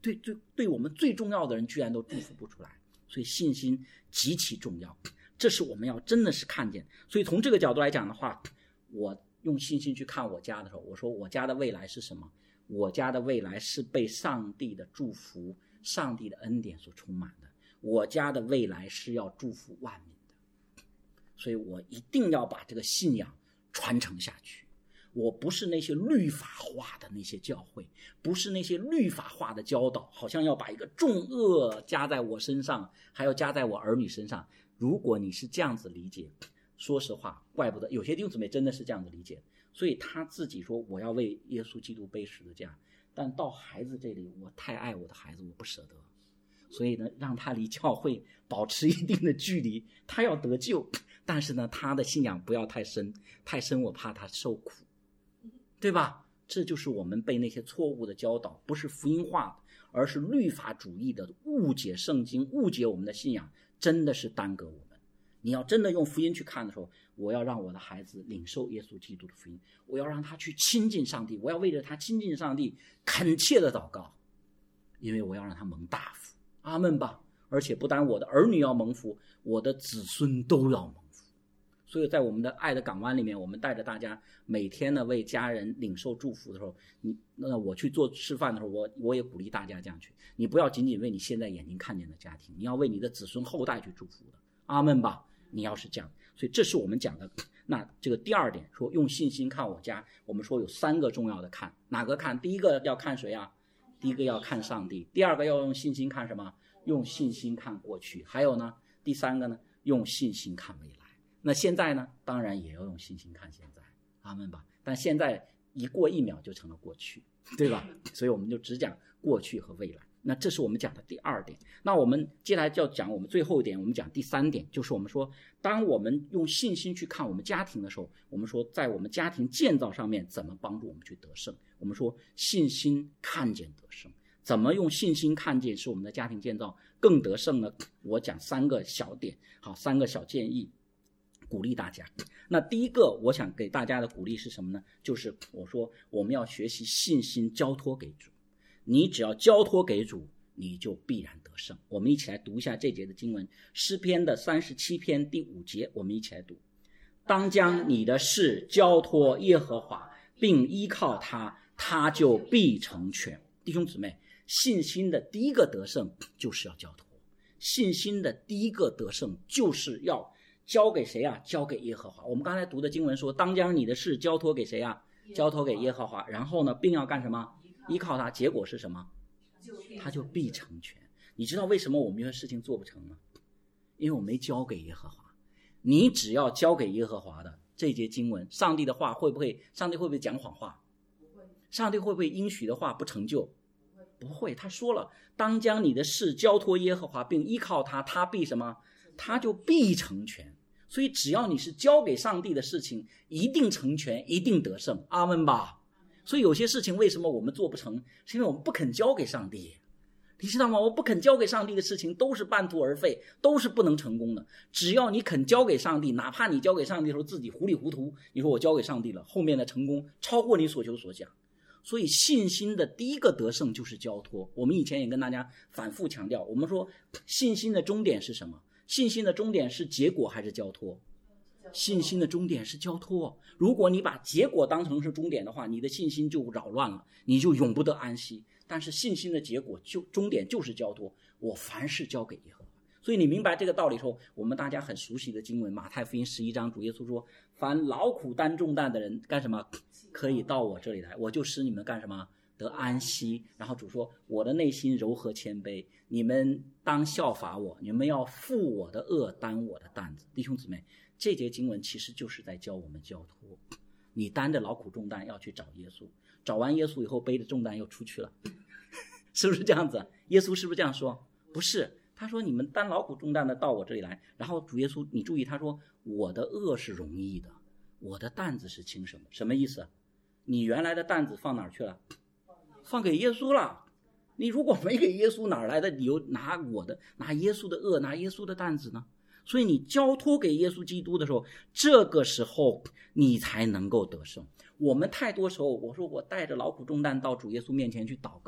对对对我们最重要的人居然都祝福不出来，所以信心极其重要，这是我们要真的是看见。所以从这个角度来讲的话，我用信心去看我家的时候，我说我家的未来是什么？我家的未来是被上帝的祝福、上帝的恩典所充满的。我家的未来是要祝福万民的，所以我一定要把这个信仰传承下去。我不是那些律法化的那些教会，不是那些律法化的教导，好像要把一个重恶加在我身上，还要加在我儿女身上。如果你是这样子理解，说实话，怪不得有些弟兄姊妹真的是这样子理解。所以他自己说我要为耶稣基督背十字架，但到孩子这里，我太爱我的孩子，我不舍得，所以呢，让他离教会保持一定的距离。他要得救，但是呢，他的信仰不要太深，太深我怕他受苦，对吧？这就是我们被那些错误的教导，不是福音化的，而是律法主义的误解圣经，误解我们的信仰，真的是耽搁我们。你要真的用福音去看的时候，我要让我的孩子领受耶稣基督的福音，我要让他去亲近上帝，我要为着他亲近上帝恳切的祷告，因为我要让他蒙大福。阿们吧。而且不单我的儿女要蒙福，我的子孙都要蒙福。所以在我们的爱的港湾里面，我们带着大家每天呢为家人领受祝福的时候，你那我去做示范的时候，我我也鼓励大家这样去。你不要仅仅为你现在眼睛看见的家庭，你要为你的子孙后代去祝福的。阿们吧。你要是这样，所以这是我们讲的。那这个第二点说用信心看我家，我们说有三个重要的看，哪个看？第一个要看谁啊？第一个要看上帝，第二个要用信心看什么？用信心看过去，还有呢，第三个呢，用信心看未来。那现在呢，当然也要用信心看现在，阿们吧。但现在一过一秒就成了过去，对吧？所以我们就只讲过去和未来。那这是我们讲的第二点。那我们接下来就要讲我们最后一点，我们讲第三点，就是我们说当我们用信心去看我们家庭的时候，我们说在我们家庭建造上面怎么帮助我们去得胜。我们说信心看见得胜，怎么用信心看见使我们的家庭建造更得胜呢？我讲三个小点，好，三个小建议鼓励大家。那第一个我想给大家的鼓励是什么呢？就是我说我们要学习信心交托给主。你只要交托给主，你就必然得胜。我们一起来读一下这节的经文，诗篇的三十七篇第五节，我们一起来读。当将你的事交托耶和华，并依靠他，他就必成全。弟兄姊妹，信心的第一个得胜就是要交托，信心的第一个得胜就是要交给谁啊？交给耶和华。我们刚才读的经文说，当将你的事交托给谁啊？交托给耶和华。然后呢，并要干什么？依靠他。结果是什么？他就必成全。你知道为什么我们这些事情做不成吗？因为我没交给耶和华。你只要交给耶和华的这节经文，上帝的话会不会，上帝会不会讲谎话？不会。上帝会不会应许的话不成就？不会。他说了，当将你的事交托耶和华，并依靠他，他必什么？他就必成全。所以只要你是交给上帝的事情，一定成全，一定得胜。阿们吧。所以有些事情为什么我们做不成，是因为我们不肯交给上帝。你知道吗？我不肯交给上帝的事情都是半途而废，都是不能成功的。只要你肯交给上帝，哪怕你交给上帝的时候自己糊里糊涂，你说我交给上帝了，后面的成功超过你所求所想。所以信心的第一个得胜就是交托。我们以前也跟大家反复强调，我们说信心的终点是什么？信心的终点是结果还是交托？信心的终点是交托。如果你把结果当成是终点的话，你的信心就扰乱了，你就永不得安息。但是信心的结果就终点就是交托，我凡事交给耶和华。所以你明白这个道理后，我们大家很熟悉的经文，马太福音十一章，主耶稣说，凡劳苦担重担的人干什么？可以到我这里来，我就使你们干什么？得安息。然后主说，我的内心柔和谦卑，你们当效法我，你们要负我的恶，担我的担子。弟兄姊妹，这节经文其实就是在教我们交托。你担着劳苦重担要去找耶稣，找完耶稣以后背着重担又出去了，是不是这样子？耶稣是不是这样说？不是，他说你们担劳苦重担的到我这里来。然后主耶稣，你注意，他说我的恶是容易的，我的担子是轻省的。什么意思？你原来的担子放哪儿去了？放给耶稣了。你如果没给耶稣，哪来的理由拿我的拿耶稣的恶，拿耶稣的担子呢？所以你交托给耶稣基督的时候，这个时候你才能够得胜。我们太多时候，我说我带着劳苦重担到主耶稣面前去祷告，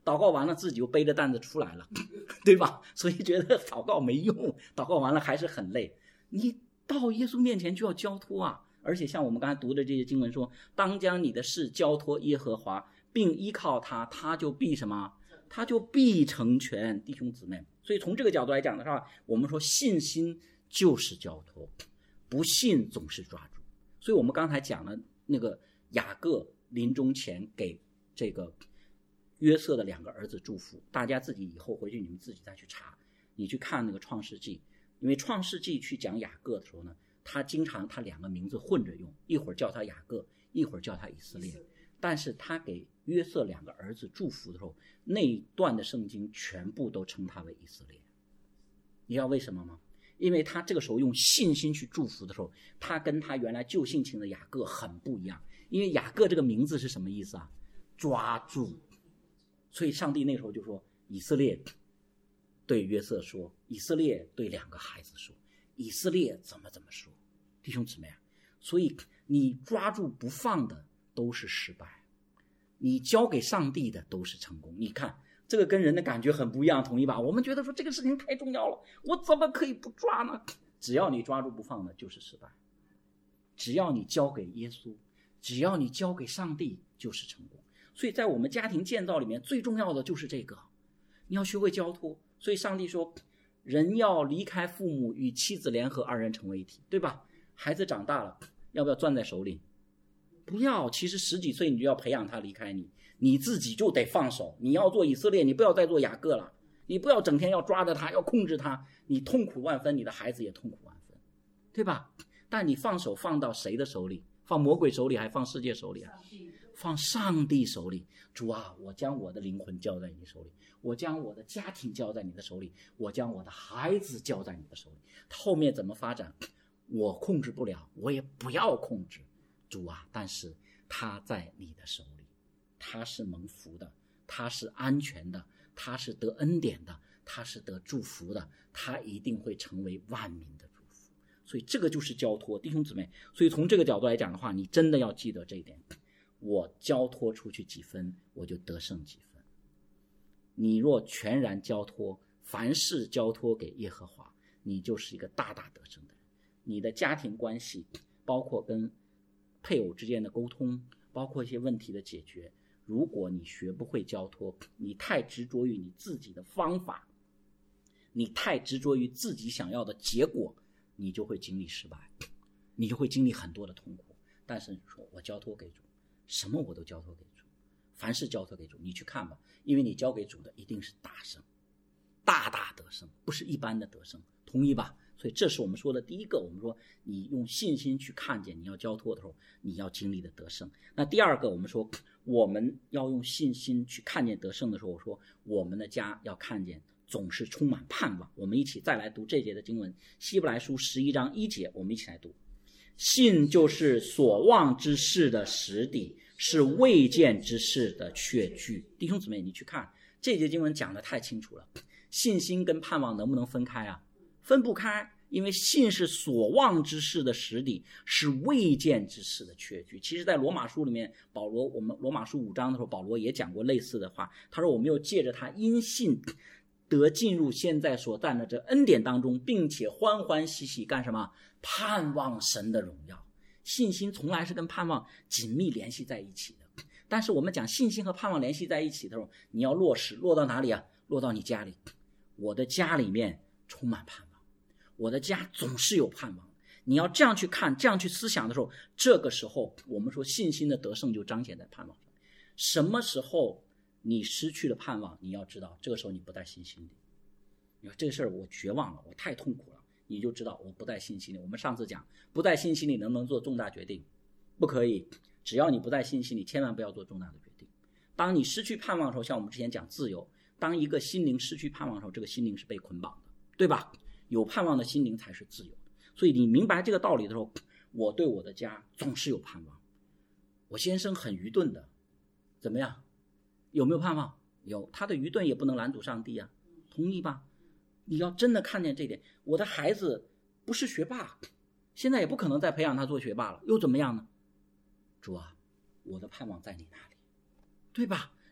祷告完了自己又背着担子出来了，对吧？所以觉得祷告没用，祷告完了还是很累。你到耶稣面前就要交托啊！而且像我们刚才读的这些经文说，当将你的事交托耶和华，并依靠他，他就必什么？他就必成全。弟兄姊妹，所以从这个角度来讲的话，我们说信心就是交托，不信总是抓住。所以我们刚才讲了那个雅各临终前给这个约瑟的两个儿子祝福，大家自己以后回去你们自己再去查，你去看那个创世纪，因为创世纪去讲雅各的时候呢，他经常他两个名字混着用，一会儿叫他雅各，一会儿叫他以色列。但是他给约瑟两个儿子祝福的时候，那一段的圣经全部都称他为以色列。你知道为什么吗？因为他这个时候用信心去祝福的时候，他跟他原来旧性情的雅各很不一样。因为雅各这个名字是什么意思啊？抓住。所以上帝那时候就说，以色列对约瑟说，以色列对两个孩子说，以色列怎么怎么说。弟兄姊妹啊，所以你抓住不放的都是失败，你交给上帝的都是成功。你看这个跟人的感觉很不一样，同意吧？我们觉得说这个事情太重要了，我怎么可以不抓呢？只要你抓住不放的就是失败，只要你交给耶稣，只要你交给上帝就是成功。所以在我们家庭建造里面最重要的就是这个，你要学会交托。所以上帝说，人要离开父母，与妻子联合，二人成为一体，对吧？孩子长大了要不要攥在手里？不要。其实十几岁你就要培养他离开你，你自己就得放手。你要做以色列，你不要再做雅各了，你不要整天要抓着他，要控制他，你痛苦万分，你的孩子也痛苦万分，对吧？但你放手放到谁的手里？放魔鬼手里还放世界手里啊？放上帝手里。主啊，我将我的灵魂交在你手里，我将我的家庭交在你的手里，我将我的孩子交在你的手里。后面怎么发展我控制不了，我也不要控制。主啊，但是他在你的手里，他是蒙福的，他是安全的，他是得恩典的，他是得祝福的，他一定会成为万民的祝福。所以这个就是交托，弟兄姊妹。所以从这个角度来讲的话，你真的要记得这一点，我交托出去几分，我就得胜几分。你若全然交托，凡事交托给耶和华，你就是一个大大得胜的人。你的家庭关系，包括跟配偶之间的沟通，包括一些问题的解决，如果你学不会交托，你太执着于你自己的方法，你太执着于自己想要的结果，你就会经历失败，你就会经历很多的痛苦。但是你说我交托给主，什么我都交托给主，凡事交托给主，你去看吧，因为你交给主的一定是大胜，大大得胜，不是一般的得胜，同意吧？所以这是我们说的第一个，我们说你用信心去看见你要交托的时候你要经历的得胜。那第二个，我们说我们要用信心去看见得胜的时候，我说我们的家要看见总是充满盼望。我们一起再来读这节的经文，希伯来书十一章一节，我们一起来读。信就是所望之事的实底，是未见之事的确据。弟兄姊妹，你去看这节经文讲得太清楚了，信心跟盼望能不能分开啊？分不开，因为信是所望之事的实底，是未见之事的确据。其实在罗马书里面，保罗我们罗马书五章的时候，保罗也讲过类似的话，他说我们又借着他因信得进入现在所占的这恩典当中，并且欢欢喜喜干什么？盼望神的荣耀。信心从来是跟盼望紧密联系在一起的，但是我们讲信心和盼望联系在一起的时候，你要落实，落到哪里啊？落到你家里。我的家里面充满盼望，我的家总是有盼望。你要这样去看，这样去思想的时候，这个时候我们说信心的得胜就彰显在盼望上。什么时候你失去了盼望，你要知道这个时候你不在信心里。你说这个事儿我绝望了，我太痛苦了，你就知道我不在信心里。我们上次讲不在信心里能不能做重大决定？不可以。只要你不在信心里，千万不要做重大的决定。当你失去盼望的时候，像我们之前讲自由，当一个心灵失去盼望的时候，这个心灵是被捆绑的，对吧？有盼望的心灵才是自由的。所以你明白这个道理的时候，我对我的家总是有盼望。我先生很愚钝的，怎么样？有没有盼望？有，他的愚钝也不能拦阻上帝啊，同意吧？你要真的看见这点，我的孩子不是学霸，现在也不可能再培养他做学霸了，又怎么样呢？主啊，我的盼望在你那里，对吧？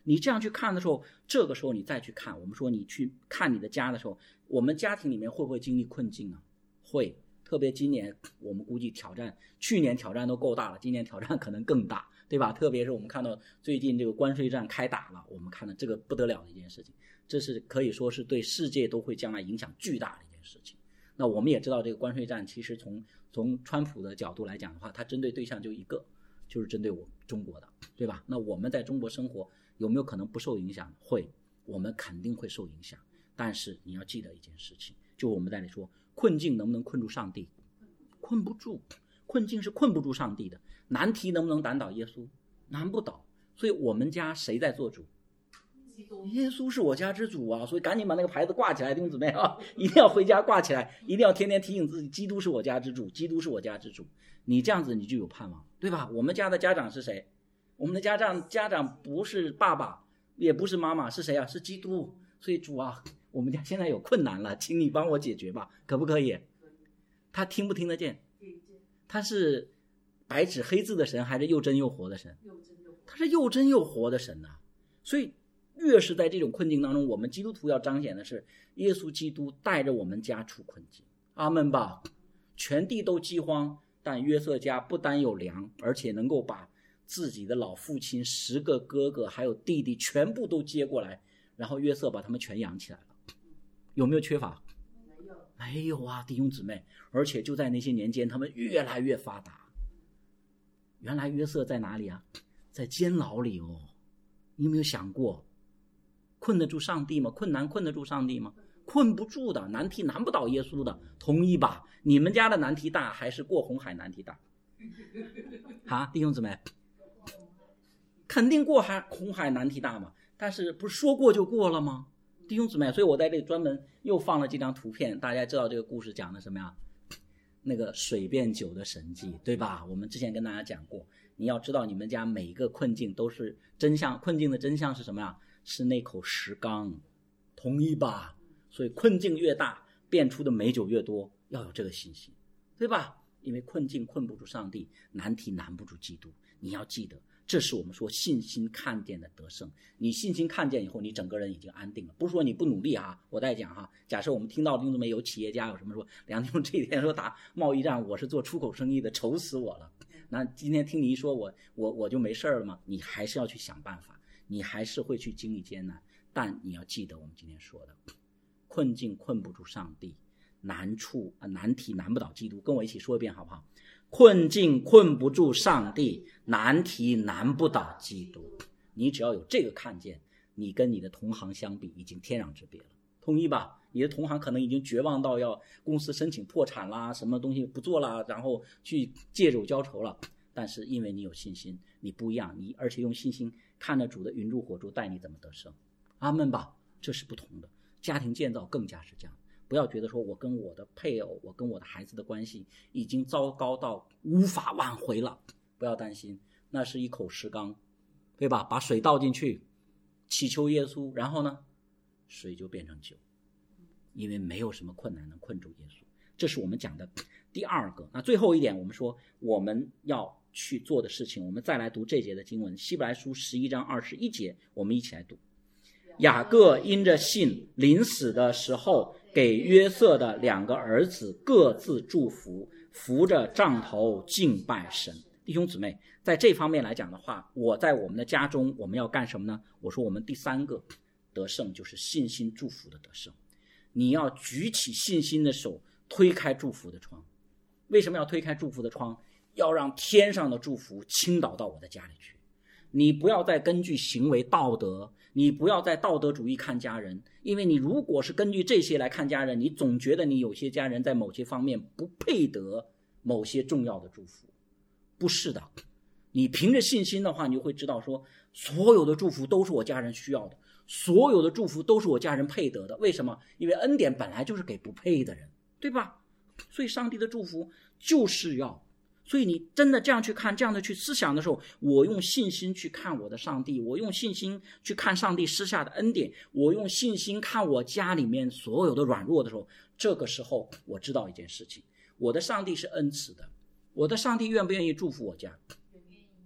你这样去看的时候，这个时候你再去看，我们说你去看你的家的时候，我们家庭里面会不会经历困境啊？会，特别今年我们估计挑战，去年挑战都够大了，今年挑战可能更大，对吧？特别是我们看到最近这个关税战开打了，我们看到这个不得了的一件事情，这是可以说是对世界都会将来影响巨大的一件事情。那我们也知道这个关税战其实从从川普的角度来讲的话，它针对对象就一个，就是针对我中国的，对吧？那我们在中国生活有没有可能不受影响？会，我们肯定会受影响。但是你要记得一件事情，就我们在这里说，困境能不能困住上帝？困不住，困境是困不住上帝的。难题能不能难倒耶稣？难不倒。所以我们家谁在做主？耶稣是我家之主啊！所以赶紧把那个牌子挂起来，弟兄姊妹啊，一定要回家挂起来，一定要天天提醒自己，基督是我家之主，基督是我家之主。你这样子你就有盼望，对吧？我们家的家长是谁？我们的家长家长不是爸爸，也不是妈妈，是谁啊？是基督。所以主啊，我们家现在有困难了，请你帮我解决吧，可不可以？他听不听得见？他是白纸黑字的神，还是又真又活的神？他是又真又活的神呐、啊。所以越是在这种困境当中，我们基督徒要彰显的是耶稣基督带着我们家出困境。阿们吧。全地都饥荒，但约瑟家不单有粮，而且能够把自己的老父亲十个哥哥还有弟弟全部都接过来，然后约瑟把他们全养起来了。有没有缺乏？没有，没有啊，弟兄姊妹。而且就在那些年间，他们越来越发达。原来约瑟在哪里啊？在监牢里哦。你有没有想过，困得住上帝吗？困难困得住上帝吗？困不住的，难题难不倒耶稣的。同意吧？你们家的难题大还是过红海难题大？啊，弟兄姊妹，肯定过海红海难题大嘛。但是不是说过就过了吗？弟兄姊妹，所以我在这里专门又放了几张图片，大家知道这个故事讲的什么呀？那个水变酒的神迹，对吧？我们之前跟大家讲过，你要知道你们家每一个困境都是真相，困境的真相是什么呀？是那口石缸，同意吧？所以困境越大，变出的美酒越多，要有这个信心，对吧？因为困境困不住上帝，难题难不住基督。你要记得，这是我们说信心看见的得胜。你信心看见以后，你整个人已经安定了。不是说你不努力哈，我再讲哈。假设我们听到弟兄姊妹有企业家有什么说，梁弟兄这几天说打贸易战，我是做出口生意的，愁死我了。那今天听你一说，我我我就没事了吗？你还是要去想办法，你还是会去经历艰难。但你要记得我们今天说的，困境困不住上帝，难处啊难题难不倒基督。跟我一起说一遍好不好？困境困不住上帝，难题难不倒基督。你只要有这个看见，你跟你的同行相比已经天壤之别了，同意吧？你的同行可能已经绝望到要公司申请破产啦，什么东西不做啦，然后去借酒浇愁了。但是因为你有信心，你不一样，你而且用信心看着主的云柱火柱带你怎么得胜。阿们吧，这是不同的。家庭建造更加是这样。不要觉得说我跟我的配偶，我跟我的孩子的关系已经糟糕到无法挽回了，不要担心，那是一口石缸，对吧？把水倒进去，祈求耶稣，然后呢，水就变成酒，因为没有什么困难能困住耶稣。这是我们讲的第二个。那最后一点，我们说我们要去做的事情，我们再来读这节的经文，希伯来书十一章二十一节，我们一起来读。雅各因着信，临死的时候给约瑟的两个儿子各自祝福，扶着杖头敬拜神。弟兄姊妹，在这方面来讲的话，我在我们的家中我们要干什么呢？我说我们第三个得胜就是信心祝福的得胜。你要举起信心的手，推开祝福的窗。为什么要推开祝福的窗？要让天上的祝福倾倒到我的家里去。你不要再根据行为道德，你不要再道德主义看家人，因为你如果是根据这些来看家人，你总觉得你有些家人在某些方面不配得某些重要的祝福。不是的，你凭着信心的话，你就会知道说，所有的祝福都是我家人需要的，所有的祝福都是我家人配得的。为什么？因为恩典本来就是给不配的人，对吧？所以上帝的祝福就是要，所以你真的这样去看，这样的去思想的时候，我用信心去看我的上帝，我用信心去看上帝施下的恩典，我用信心看我家里面所有的软弱的时候，这个时候我知道一件事情，我的上帝是恩慈的，我的上帝愿不愿意祝福我家？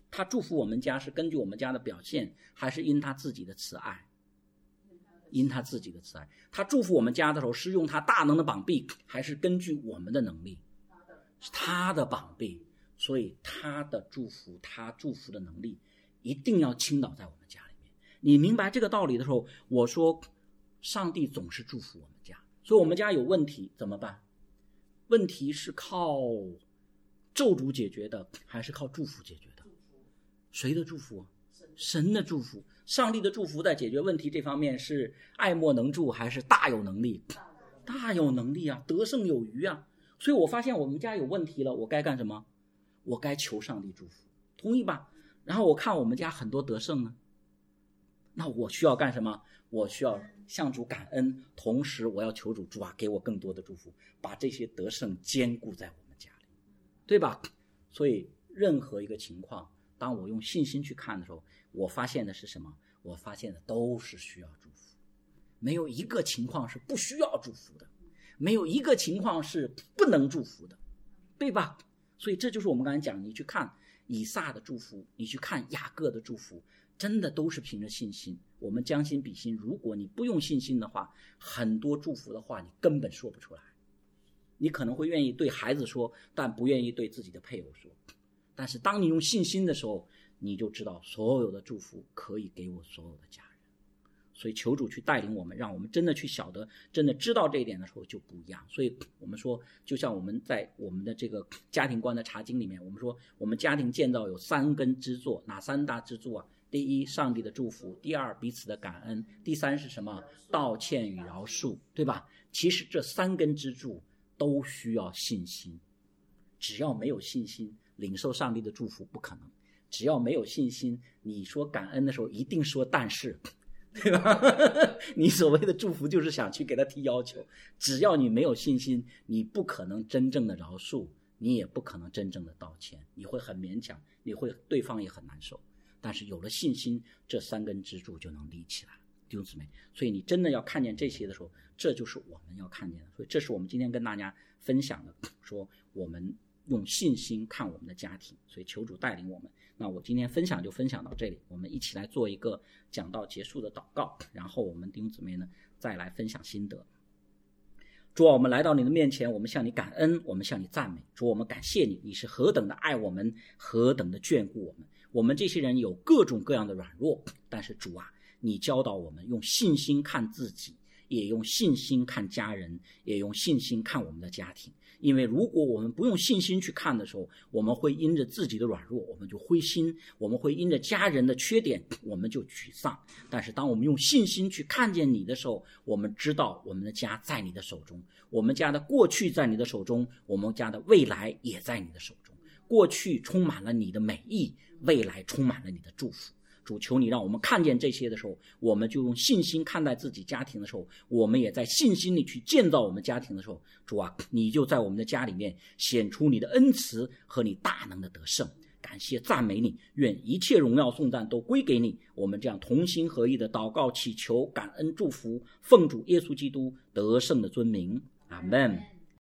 他祝福我们家是根据我们家的表现，还是因他自己的慈爱？因他自己的慈爱。他祝福我们家的时候是用他大能的膀臂，还是根据我们的能力？是他的膀臂。所以他的祝福，他祝福的能力一定要倾倒在我们家里面。你明白这个道理的时候，我说上帝总是祝福我们家。所以我们家有问题怎么办？问题是靠咒诅解决的，还是靠祝福解决的？谁的祝福？神的祝福。上帝的祝福在解决问题这方面是爱莫能助，还是大有能力？大有能力啊，得胜有余啊。所以我发现我们家有问题了，我该干什么？我该求上帝祝福，同意吧？然后我看我们家很多得胜呢，那我需要干什么？我需要向主感恩，同时我要求主，主啊，给我更多的祝福，把这些得胜兼顾在我们家里，对吧？所以任何一个情况，当我用信心去看的时候，我发现的是什么？我发现的都是需要祝福，没有一个情况是不需要祝福的，没有一个情况是不能祝福的，对吧？所以这就是我们刚才讲，你去看以撒的祝福，你去看雅各的祝福，真的都是凭着信心。我们将心比心，如果你不用信心的话，很多祝福的话你根本说不出来。你可能会愿意对孩子说，但不愿意对自己的配偶说。但是当你用信心的时候，你就知道所有的祝福可以给我所有的家人。所以求主去带领我们，让我们真的去晓得，真的知道这一点的时候就不一样。所以我们说，就像我们在我们的这个家庭观的查经里面，我们说我们家庭建造有三根支座，哪三大支柱啊？第一，上帝的祝福；第二，彼此的感恩；第三是什么？道歉与饶恕，对吧？其实这三根支柱都需要信心，只要没有信心，领受上帝的祝福不可能。只要没有信心，你说感恩的时候一定说但是，对吧？你所谓的祝福就是想去给他提要求，只要你没有信心，你不可能真正的饶恕，你也不可能真正的道歉，你会很勉强，你会对方也很难受。但是有了信心，这三根支柱就能立起来，弟兄姊妹。所以你真的要看见这些的时候，这就是我们要看见的。所以这是我们今天跟大家分享的，说我们用信心看我们的家庭。所以求主带领我们。那我今天分享就分享到这里，我们一起来做一个讲道结束的祷告，然后我们弟兄姊妹呢再来分享心得。主啊，我们来到你的面前，我们向你感恩，我们向你赞美。主，我们感谢你，你是何等的爱我们，何等的眷顾我们。我们这些人有各种各样的软弱，但是主啊，你教导我们用信心看自己，也用信心看家人，也用信心看我们的家庭。因为如果我们不用信心去看的时候，我们会因着自己的软弱我们就灰心，我们会因着家人的缺点我们就沮丧。但是当我们用信心去看见你的时候，我们知道我们的家在你的手中，我们家的过去在你的手中，我们家的未来也在你的手中。过去充满了你的美意，未来充满了你的祝福。主，求你让我们看见这些的时候，我们就用信心看待自己家庭的时候，我们也在信心里去建造我们家庭的时候，主啊，你就在我们的家里面显出你的恩慈和你大能的得胜。感谢赞美你，愿一切荣耀颂赞都归给你。我们这样同心合意的祷告祈求感恩祝福，奉主耶稣基督得胜的尊名，阿们。